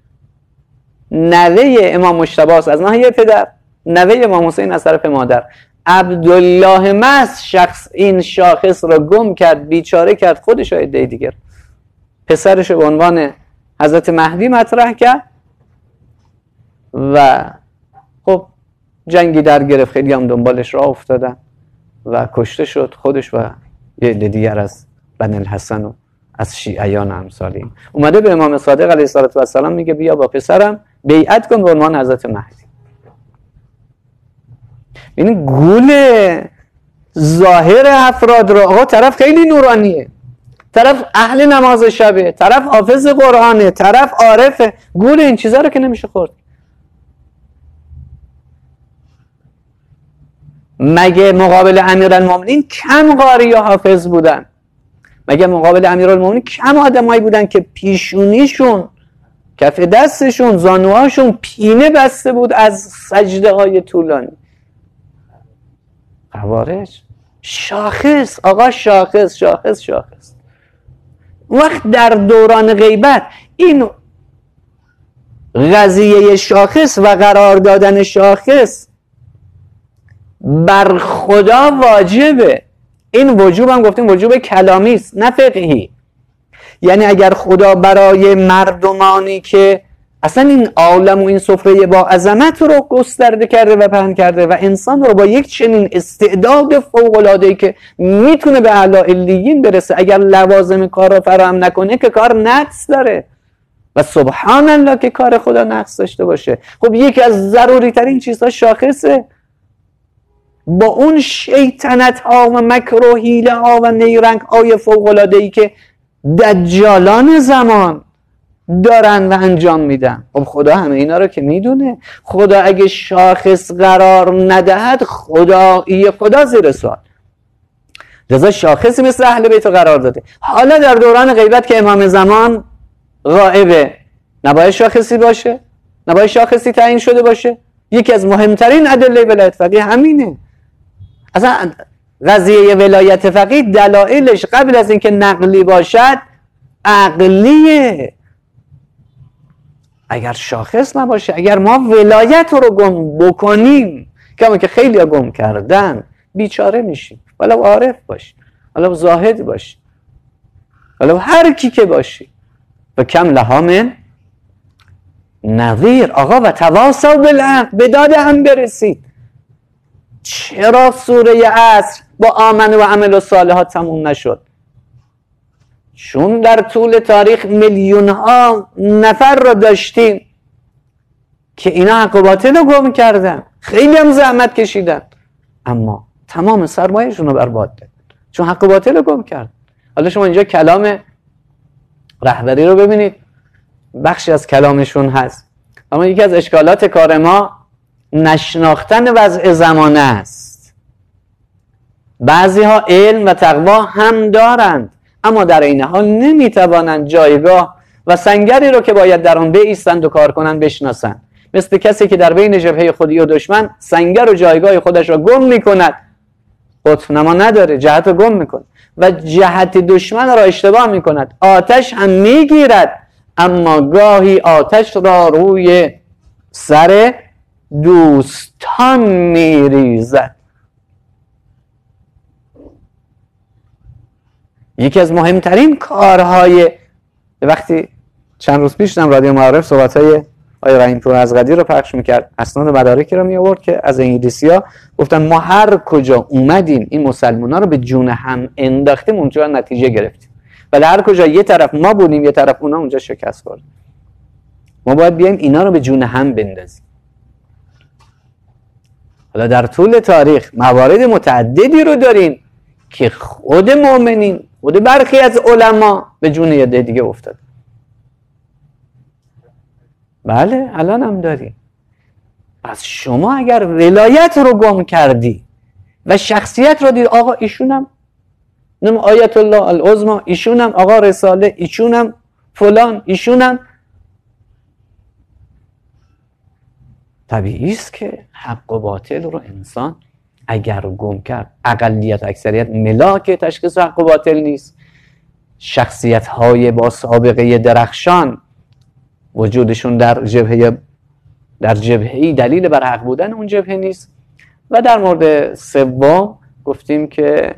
نوه امام مجتبی است از ناحیه پدر، نوه امام حسین از طرف مادر. عبدالله محض شخص این شاخص را گم کرد، بیچاره کرد، خودش و عده دیگر. پسرش به عنوان حضرت مهدی مطرح کرد و خب جنگی در گرفت، خیلی هم دنبالش راه افتادن و کشته شد، خودش و یه عده دیگر از بنی الحسن و از شیعیان امثالی. اومده به امام صادق علیه السلام میگه بیا با پسرم بیعت کن به عنوان حضرت مهدی. این گول ظاهر افراد رو، آقا طرف خیلی نورانیه، طرف اهل نماز شبه، طرف حافظ قرآنه، طرف عارفه، گول این چیزا رو که نمیشه خورد. مگه مقابل امیرالمومنین کم قاری و حافظ بودن؟ مگه مقابل امیرالمومنین کم آدمایی بودن که پیشونیشون، کف دستشون، زانوهاشون پینه بسته بود از سجده های طولانی؟ خوارج. شاخص، آقا شاخص. وقت در دوران غیبت این قضیه شاخص و قرار دادن شاخص بر خدا واجبه. این وجوب هم گفتیم وجوب کلامی است نه فقهی. یعنی اگر خدا برای مردمانی که اصلا این عالم و این سفره با عظمت رو گسترده کرده و پهن کرده و انسان رو با یک چنین استعداد فوق‌العاده‌ای که میتونه به اعلی علیین برسه، اگر لوازم کار رو فراهم نکنه که کار نقص داره و سبحان الله که کار خدا نقص داشته باشه. خب یکی از ضروری ترین چیزها شاخصه. با اون شیطنت ها و مکر و حیله ها و نیرنگ های فوق‌العاده‌ای که دجالان زمان دارن و انجام میدن، خب خدا همه اینا رو که میدونه. خدا اگه شاخص قرار ندهد، خدایی خدا زیر سوال. لذا شاخصی مثل اهل بیت رو قرار داده. حالا در دوران غیبت که امام زمان غائبه، نباید شاخصی باشه؟ نباید شاخصی تعیین شده باشه؟ یکی از مهمترین ادله ولایت فقیه همینه. اصلا قضیه ولایت فقیه دلایلش قبل از اینکه نقلی باشد عقلیه. اگر شاخص نباشه، اگر ما ولایت رو گم بکنیم، کما که خیلی ها گم کردن، بیچاره میشیم. ولو عارف باشی، ولو زاهد باشی، ولو هر کی که باشی. و کم لها من نظیر. آقا و تواصوا بالحق، به داد هم برسید. چرا سوره عصر با آمن و عمل و صالحات تموم نشد؟ چون در طول تاریخ میلیون ها نفر را داشتیم که اینا حق و باطل رو گم کردن، خیلی هم زحمت کشیدن، اما تمام سرمایه‌شون رو برباد داد چون حق و باطل رو گم کرد. حالا شما اینجا کلام رهبری رو ببینید، بخشی از کلامشون هست، اما یکی از اشکالات کار ما نشناختن وضع زمانه است. بعضی ها علم و تقوا هم دارند اما در این حال نمیتوانند جایگاه و سنگری رو که باید در آن بایستند و کار کنند بشناسند. مثل کسی که در بین جبهه خودی و دشمن سنگر و جایگاه خودش را گم میکند، قطب نما نداره، جهت رو گم میکنه و جهت دشمن را اشتباه میکند. آتش هم میگیرد اما گاهی آتش را روی سر دوستان میریزد. یکی از مهمترین کارهای، وقتی چند روز پیش رادیو معارف صحبت‌های آقای رحیم‌پور از قدیر رو پخش میکرد، اسناد مدارکی رو می آورد که از انگلیسی‌ها گفتن ما هر کجا اومدیم این مسلمان‌ها رو به جون هم انداختیم اونجا نتیجه گرفتیم، ولی هر کجا یه طرف ما بودیم یه طرف اونا، اونجا شکست خورد. ما باید بیایم اینا رو به جون هم بندازیم. حالا در طول تاریخ موارد متعددی رو داریم که خود مؤمنین، خود برخی از علما به جون یه دیگه افتاد. بله الان هم داریم. پس شما اگر ولایت رو گم کردی و شخصیت رو دید، آقا ایشونم آیت الله العظمی، ایشونم آقا رساله، ایشونم فلان، ایشونم، طبیعی است که حق و باطل رو انسان اگر گم کرد، اقلیت اکثریت ملاک تشخیص حق و باطل نیست. شخصیت های با سابقه درخشان وجودشون در جبهه‌ای دلیل بر حق بودن اون جبهه نیست. و در مورد سوم گفتیم که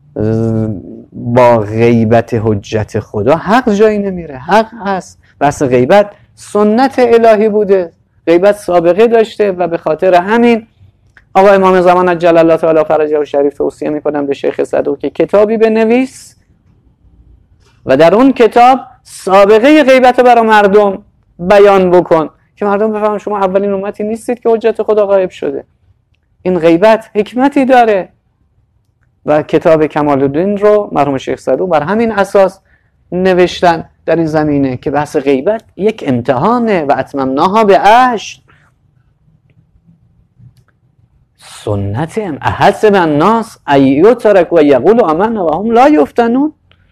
با غیبت حجت خدا حق جایی نمیره. حق هست، بس غیبت سنت الهی بوده، غیبت سابقه داشته و به خاطر همین آقا امام زمان عجل الله تعالی فرجه و شریف توصیه میکنم به شیخ صدوق که کتابی بنویس و در اون کتاب سابقه غیبت برای مردم بیان بکن که مردم بفهمن شما اولین امتی نیستید که حجت خدا غایب شده. این غیبت حکمتی داره و کتاب کمال الدین رو مرحوم شیخ صدوق بر همین اساس نوشتن در این زمینه که بحث غیبت یک امتحانه و اتممناها به 8. سنت احسب الناس ان یترکوا یقولوا آمنا و هم لا یفتنون.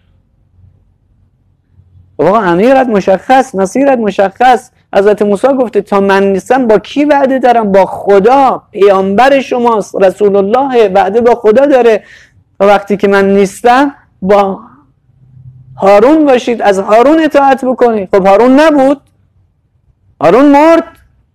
واقعا امیرت مشخص، نصیرت مشخص. حضرت موسی گفته تا من نیستم با کی وعده دارم؟ با خدا. پیامبر شماست، رسول الله، وعده با خدا داره و وقتی که من نیستم با هارون باشید، از هارون اطاعت بکنید. خب هارون نبود، هارون مرد،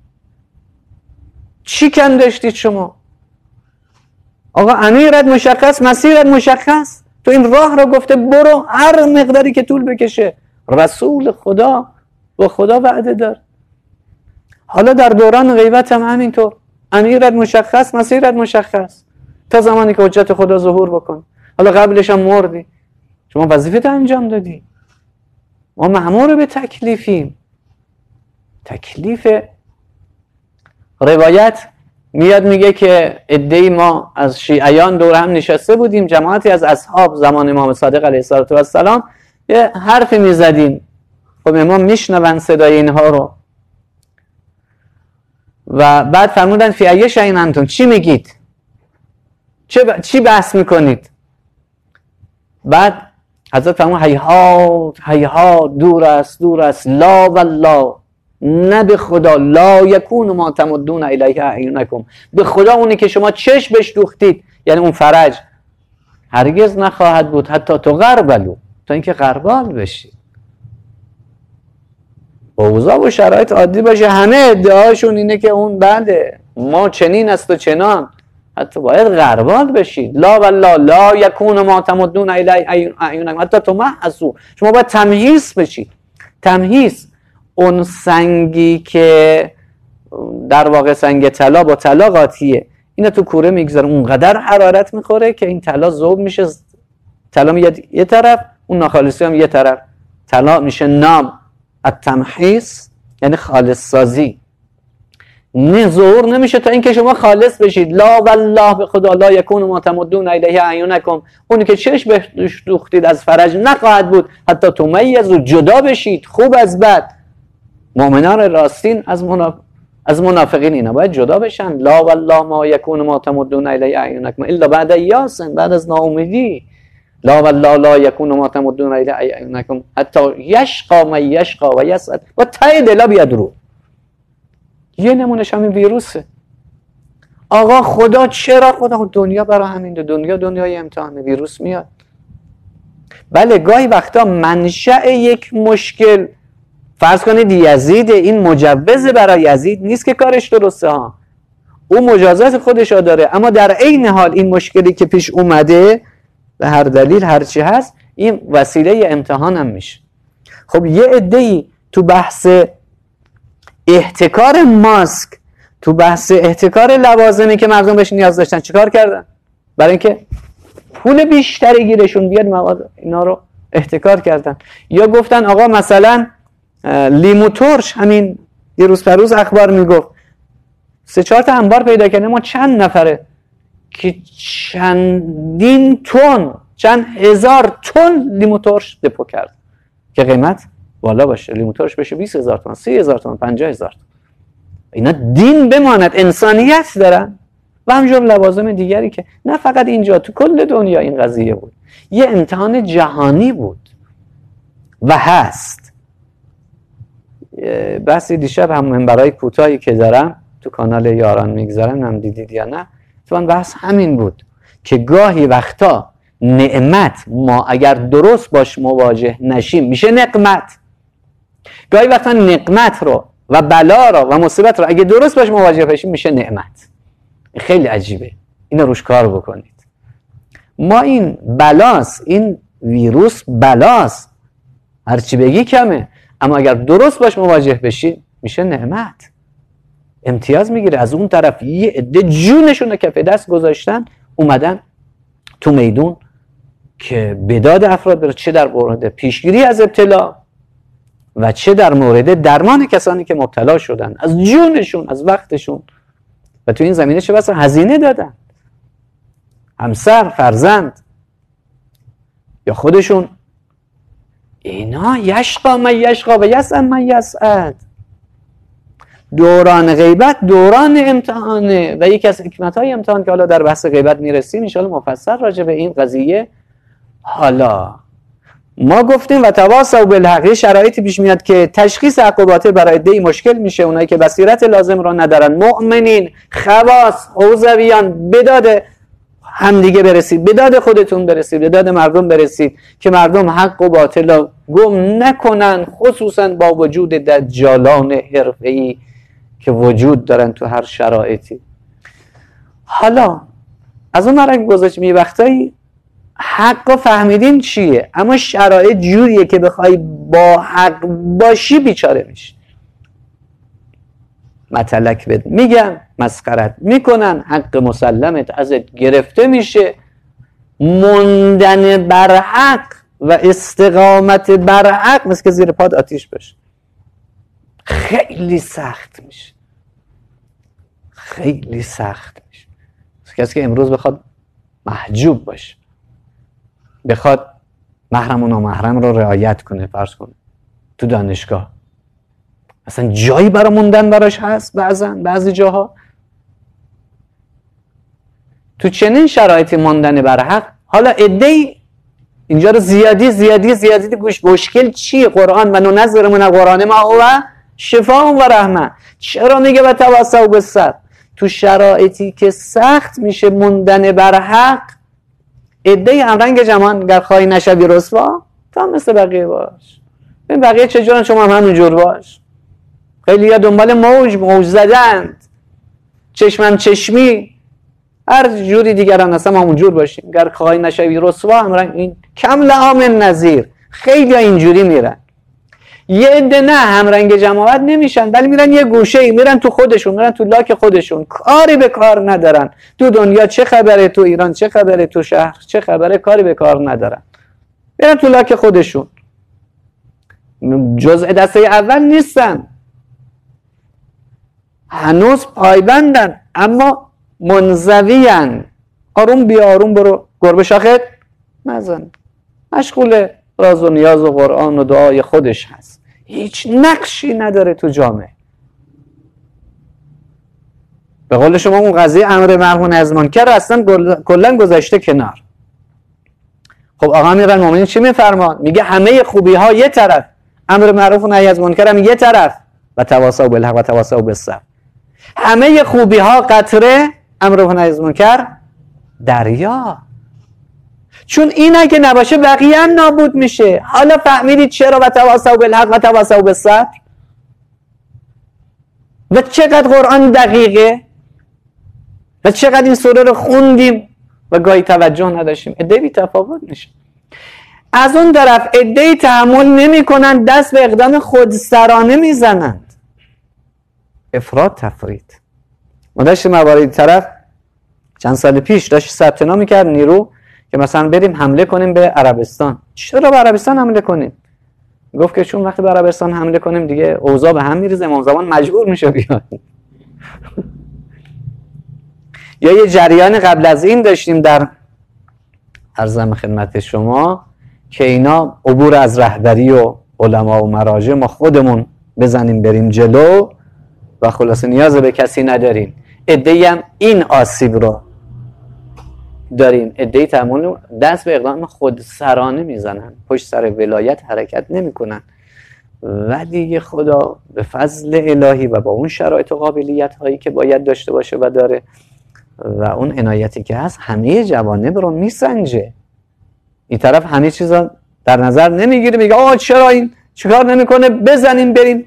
چی کم داشتید شما؟ آقا امیرت مشخص، مسیرت مشخص، تو این راه رو گفته برو، هر مقداری که طول بکشه. رسول خدا با خدا وعده دار. حالا در دوران غیبت هم همینطور، امیرت مشخص، مسیرت مشخص تا زمانی که حجت خدا ظهور بکن. حالا قبلش هم مردی، شما وظیفت انجام دادی. ما مأمور به تکلیفیم. تکلیف روایت میاد میگه که عده‌ای ما از شیعیان دور هم نشسته بودیم، جماعتی از اصحاب زمان امام صادق علیه السلام، یه حرفی میزدیم. خب امام میشنون صدای اینها رو و بعد فرمودن فی ای شیء انتم، چی میگید؟ چی بحث میکنید؟ بعد حضرت فرمود هیهات هیهات، دور است دور است، لا والله، نه به خدا، لا یکون ما تمدون الیه اعینکم، به خدا اونی که شما چشم بهش دوختید، یعنی اون فرج، هرگز نخواهد بود حتی تغربلوا، تا اینکه غربال بشید. اوضاع و شرایط عادی باشه، همه ادعاشون اینه که اون بله ما چنین است و چنان، حتی باید غربال بشید. لا والله لا یکون ما تمدون الیه اعینکم حتی تمحصوا، شما باید تمحیص بشید. تمحیص اون سنگی که در واقع سنگ طلا با طلا قاطیه، اینا تو کوره میگذاره، اونقدر حرارت میخوره که این طلا ذوب میشه، طلا میاد یه طرف، اون ناخالصی هم یه طرف، طلا میشه نام. التمحیص یعنی خالص سازی. نه ظهور نمیشه تا اینکه شما خالص بشید. لا والله به خدا لا یکون ما تمدون الیه اعینکم، اونی که چشم بهش دوختید از فرج نخواهد بود حتی تمیزوا، جدا بشید خوب از بد. مؤمنان راستین از منافقین اینا باید جدا بشن. لا والله ما یکون ما تمدون الیه اعینکم الا بعد یاس، بعد از ناامیدی. لا والله لا یکون ما تمدون الیه اعینکم حتی یشقى من یشقى و یسعد و ته دلا بیاد رو. یه نمونهش همین ویروسه. آقا خدا چرا خدا دنیا برای همین دنیای امتحانه، ویروس میاد. بله گاهی وقتا منشأ یک مشکل، فرض کنید یزید، این مجوز برای یزید نیست که کارش درسته ها، او مجازات خودش را داره، اما در عین حال این مشکلی که پیش اومده به هر دلیل هرچی هست این وسیله امتحان هم میشه. خب یه عده‌ای تو بحث احتکار ماسک، تو بحث احتکار لوازمی که مردم بهش نیاز داشتن چیکار کردن؟ برای اینکه پول بیشتری گیرشون بیاد مواد اینا رو احتکار کردن. یا گفتن آقا مثلا لیمو ترش، همین یه روز پر روز اخبار میگفت 3-4 تا انبار پیدا کردن، ما چند نفره که چندین تن، چند هزار تن لیمو ترش دپو کرد که قیمت بالا باشه، لیمو ترش بشه 20,000 تومان، 30,000 تومان، 50,000 تومان. اینا دین بماند، انسانیت دارن. و همجور لوازم دیگری که نه فقط اینجا، تو کل دنیا این قضیه بود. یه امتحان جهانی بود و هست. بحثی دیشب هم منبرای کوتاهی که دارم تو کانال یاران میگذارم، هم دیدید یا نه، تو بحث همین بود که گاهی وقتا نعمت ما اگر درست باش مواجه نشیم میشه نقمت. گاهی وقتا نقمت رو و بلا رو و مصیبت رو اگه درست باش مواجه بشیم میشه نعمت. خیلی عجیبه، اینو روش کار بکنید. ما این بلاست، این ویروس بلاست، هرچی بگی کمه، اما اگر درست باش مواجه بشی میشه نعمت، امتیاز میگیره. از اون طرف یه عده جونشون رو کف دست گذاشتن اومدن تو میدون که بداد افراد بره، چه در مورد پیشگیری از ابتلا و چه در مورد درمان کسانی که مبتلا شدن، از جونشون، از وقتشون، و تو این زمینه چه بسا هزینه دادن، همسر، فرزند یا خودشون. اینا یشقى من یشقى و یسعد من یسعد. دوران غیبت دوران امتحانه و یکی از حکمت‌های امتحان که حالا در بحث غیبت میرسیم ان شاءالله مفصل راجع به این قضیه. حالا ما گفتیم و تواصوا بالحق، شرایطی پیش میاد که تشخیص حق و باطل برای عده‌ای مشکل میشه. اونایی که بصیرت لازم رو ندارن، مؤمنین، خواص، حوزویان، بداد همدیگه برسید، بداد خودتون برسید، بداد مردم برسید که مردم حق و باطل رو گم نکنن، خصوصا با وجود دجالان حرفه‌ای که وجود دارن تو هر شرایطی. حالا از اون مرک گذاشت می وقتایی حق فهمیدین چیه، اما شرایط جوریه که بخوای با حق باشی بیچاره میشی. متلک بد میگن، مسخرت میکنن، حق مسلمت ازت گرفته میشه. موندن بر حق و استقامت بر حق مثل که زیر پاد آتیش بشه، خیلی سخت میشه، خیلی سخت میشه. کسی که امروز بخواد محجوب باشه، بخواد محرم و نامحرم رو رعایت کنه، فرض کنه تو دانشگاه اصلا جایی برای موندن براش هست، بعضی جاها تو چنین شرایطی موندن بر حق. حالا عده‌ای اینجا رو زیادی گوش. مشکل چیه؟ قرآن و ننظر من القرآن ما هو شفاء و رحمه. چرا میگه و تواصوا بالصبر؟ تو شرایطی که سخت میشه موندن بر حق، عده‌ای همرنگ جماعت گر خواهی نشوی رسوا، تا مثل بقیه باش. ببین بقیه چجورن، شما هم همونجور باش. خیلی ها دنبال موج زدند، چشمم چشمی، هر جوری دیگران اصلا همونجور باشیم. گر خواهی نشوی رسوا، همرنگ این کم لها من نظیر. خیلی ها اینجوری میرن. یه عده نه، همرنگ جماعت نمیشن، ولی میرن یه گوشه، میرن تو خودشون، میرن تو لاک خودشون، کاری به کار ندارن. تو دنیا چه خبره، تو ایران چه خبره، تو شهر چه خبره، کاری به کار ندارن، میرن تو لاک خودشون. جزء دسته اول نیستن. هنوز پایبندن اما منزویان. آروم بیا آروم برو، گربه شاخت نزن، مشغول راز و نیاز و قرآن و دعای خودش هست، هیچ نقشی نداره تو جامعه. به قول شما اون قضیه امر معروف و نهی از منکر اصلا کلا گذاشته کنار. خب آقا امیرالمومنین چی میفرمان؟ میگه همه خوبی ها یه طرف، امر معروف و نهی از منکر هم یه طرف، و تواصوا بالحق و تواصوا بالصبر. همه خوبی ها قطره، امر و نهی از منکر دریا. چون این اگه نباشه بقیه هم نابود میشه. حالا فهمیدید چرا و تواصوا بالحق و تواصوا بالصبر؟ و چقدر قرآن دقیقه و چقدر این سوره رو خوندیم و گاهی توجه نداشتیم. عده‌ای بی تفاوت میشه. از اون طرف عده‌ای تحمل نمی کنن، دست به اقدام خودسرانه میزنند. افراط تفرید. ما داشتیم مواردی طرف چند سال پیش داشت ثبت نام میکرد نیرو که مثلا بریم حمله کنیم به عربستان. چرا به عربستان حمله کنیم؟ گفت که چون وقتی به عربستان حمله کنیم دیگه اوضاع به هم میریزه، امام زمان مجبور میشه بیاد. یا یه جریان قبل از این داشتیم در عرضم خدمت شما که اینا عبور از رهبری و علما و مراجع، ما خودمون بزنیم بریم جلو و خلاصه نیاز به کسی نداریم. عده‌ای هم این آسیب رو داریم، عده‌ای تمام دست به اقدام خودسرانه میزنن، پشت سر ولایت حرکت نمیکنن و دیگه خدا به فضل الهی و با اون شرایط و قابلیت هایی که باید داشته باشه و داره و اون عنایتی که هست همه جوانب رو میسنجه. این طرف همه چیزا در نظر نمیگیره، میگه آقا چرا این چیکار نمیکنه، بزنیم بریم.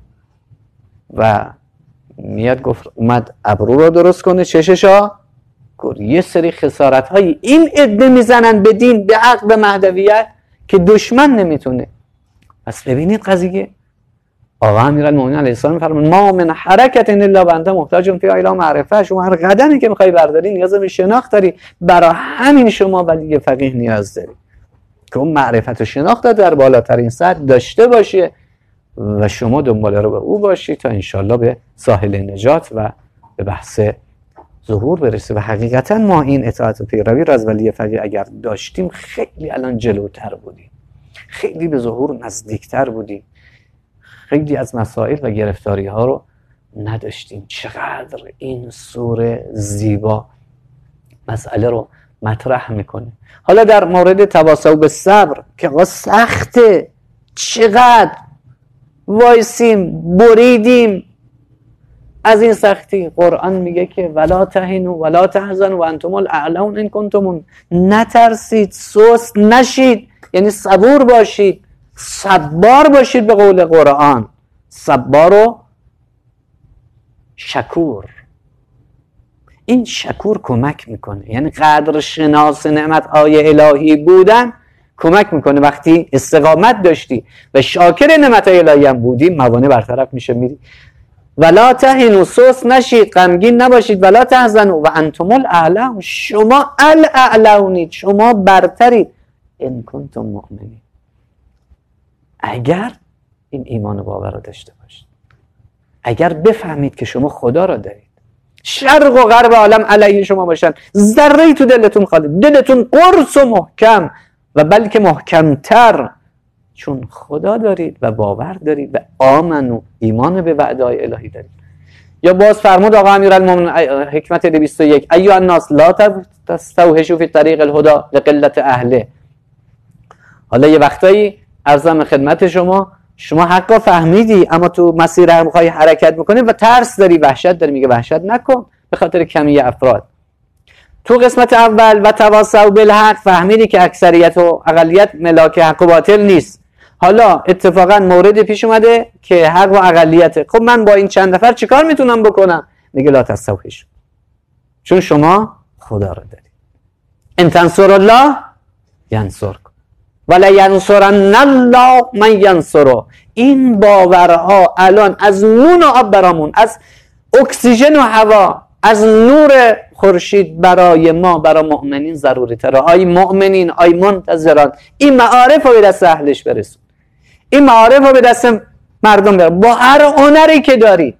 و میاد گفت اومد ابرو رو درست کنه، چششا یه سری خسارت هایی این عده میزنن به دین، به عقل، به مهدویت که دشمن نمیتونه. پس ببینید قضیه آقا امیرالمومنین علیه السلام فرمان ما من حرکت الا و انت محتاج فی الی معرفه. شما هر قدمی که میخوای برداری نیاز به شناخت داری، برای همین شما ولی یه فقیه نیاز داری که اون معرفت و شناخت در بالاترین سطح داشته باشه و شما دنبال رو به او باشی تا انشالله به ساحل نجات و به بحث ظهور برسه. و حقیقتا ما این اطاعت و پیروی را از ولی فقیه اگر داشتیم خیلی الان جلوتر بودیم، خیلی به ظهور نزدیکتر بودیم، خیلی از مسائل و گرفتاری ها رو نداشتیم. چقدر این سوره زیبا مسئله رو مطرح میکنه. حالا در مورد تواصوا بالصبر که آقا سخته، چقدر وایسیم بریدیم از این سختی. قرآن میگه که ولا تهنوا ولا تحزنوا وانتم الاعلون ان کنتم، نترسید، سست نشید، یعنی صبور باشید، صبار باشید. به قول قرآن صبار و شکور. این شکور کمک میکنه، یعنی قدر شناس نعمت های الهی بودن کمک میکنه. وقتی استقامت داشتی و شاکر نعمت های الهی هم بودی، موانع برطرف میشه، میری. ولا تهنوا، سست نشید، غمگین نباشید، ولا تحزنوا و انتم الاعلون، شما الاعلونید، شما برترید، ان کنتم مؤمنین، اگر این ایمان و باور رو داشته باشید، اگر بفهمید که شما خدا را دارید، شرق و غرب عالم علیه شما باشن، ذره‌ای تو دلتون خالی، دلتون قرص و محکم و بلکه محکمتر، چون خدا دارید و باور دارید و آمنو، ایمان به وعده‌های الهی دارید. یا باز فرمود آقا امیرالمومنین حکمت 201 ایها الناس لا تستوحشوا فی طریق الهدى لقلت اهله. حالا یه وقتایی عرضم خدمت شما حقا فهمیدی اما تو مسیر هم میخوای حرکت بکنی و ترس داری، وحشت داری، میگه وحشت نکن به خاطر کمی افراد. تو قسمت اول و تواصوا بالحق فهمیدی که اکثریت و اقلیت ملاک حق و باطل نیست. حالا اتفاقا مورد پیش اومده که حق و اقلیته. خب من با این چند نفر چیکار میتونم بکنم؟ میگه لا تستوحشوا، چون شما خدا رو دارید. ان تنصروا الله ینصرکم ولا ینصرن الله من ینصره. این باورها الان از نون و آب برامون، از اکسیژن و هوا، از نور خورشید برای ما، برای مؤمنین ضروری تره. آی مؤمنین، آی منتظران، این معارف رو به دست اهلش برسون، این معارف رو به دست مردم برسون با هر هنری که دارید.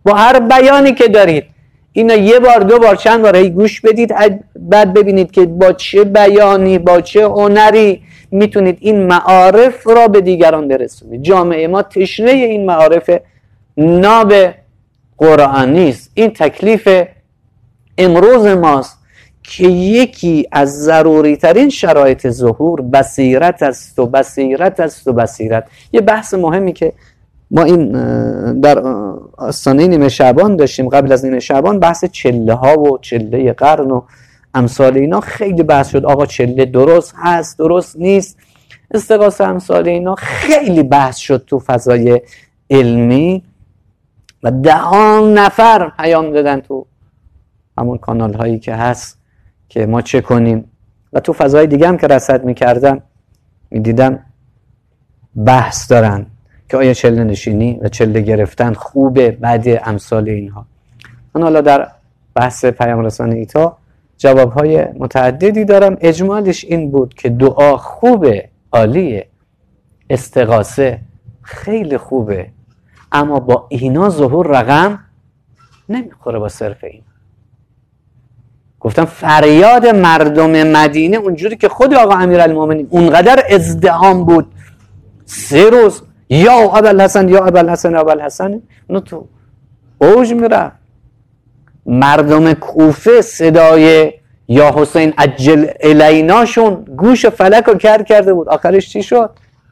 با هر بیانی که دارید. اینا یه بار دو بار چند بار هی گوش بدید، بعد ببینید که با چه بیانی با چه هنری میتونید این معارف را به دیگران برسونید. جامعه ما تشنه این معارف ناب قرآن نیست. این تکلیف امروز ماست که یکی از ضروری ترین شرایط ظهور بصیرت است و بصیرت است و بصیرت. یه بحث مهمی که ما این در آستانه نیمه شعبان داشتیم، قبل از نیمه شعبان، بحث چله ها و چله قرن و امثال اینا خیلی بحث شد. آقا چله درست هست درست نیست، استغاثه امثال اینا خیلی بحث شد تو فضای علمی و دهان نفر پیام دادن تو همون کانال هایی که هست که ما چه کنیم، و تو فضای دیگه هم که رصد میکردم میدیدم بحث دارن که آیا چله نشینی و چله گرفتن خوبه بعد امثال اینها. من حالا در بحث پیام رسان ایتا جوابهای متعددی دارم. اجمالش این بود که دعا خوبه، عالیه، استغاثه خیلی خوبه، اما با اینا ظهور رقم نمیخوره. با صرف این گفتم فریاد مردم مدینه اونجوری که خود آقا امیرالمومنین اونقدر ازدحام بود 3 روز یا ابوالحسن یا ابوالحسن یا ابوالحسن، اونو تو اوج میره. مردم کوفه صدای یا حسین عجل الیناشون گوش فلک رو کرده بود. آخرش چی شد؟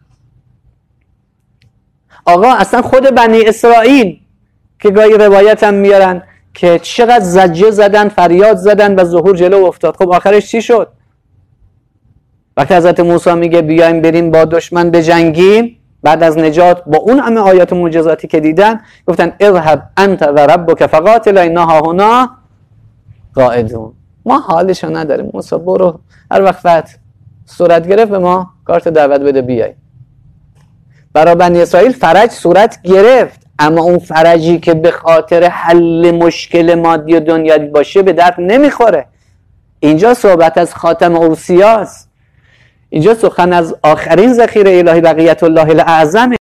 آقا اصلا خود بنی اسرائیل که گاهی روایت هم میارن که چقدر زجه زدن، فریاد زدن و ظهور جلو افتاد. خب آخرش چی شد؟ وقتی حضرت موسی میگه بیایم بریم با دشمن بجنگیم، بعد از نجات با اون همه آیات و معجزاتی که دیدن گفتن اذهب انت و ربک فقاتلا انا هاهنا قاعدون. ما حالشو نداریم. موسی برو، هر وقت صورت گرفت به ما کارت دعوت بده بیای. برای بنی اسرائیل فرج صورت گرفت، اما اون فرجی که به خاطر حل مشکل مادی و دنیوی باشه به درد نمیخوره. اینجا صحبت از خاتم اوصیاست، اینجا سخن از آخرین ذخیره الهی بقیت الله الاعظم.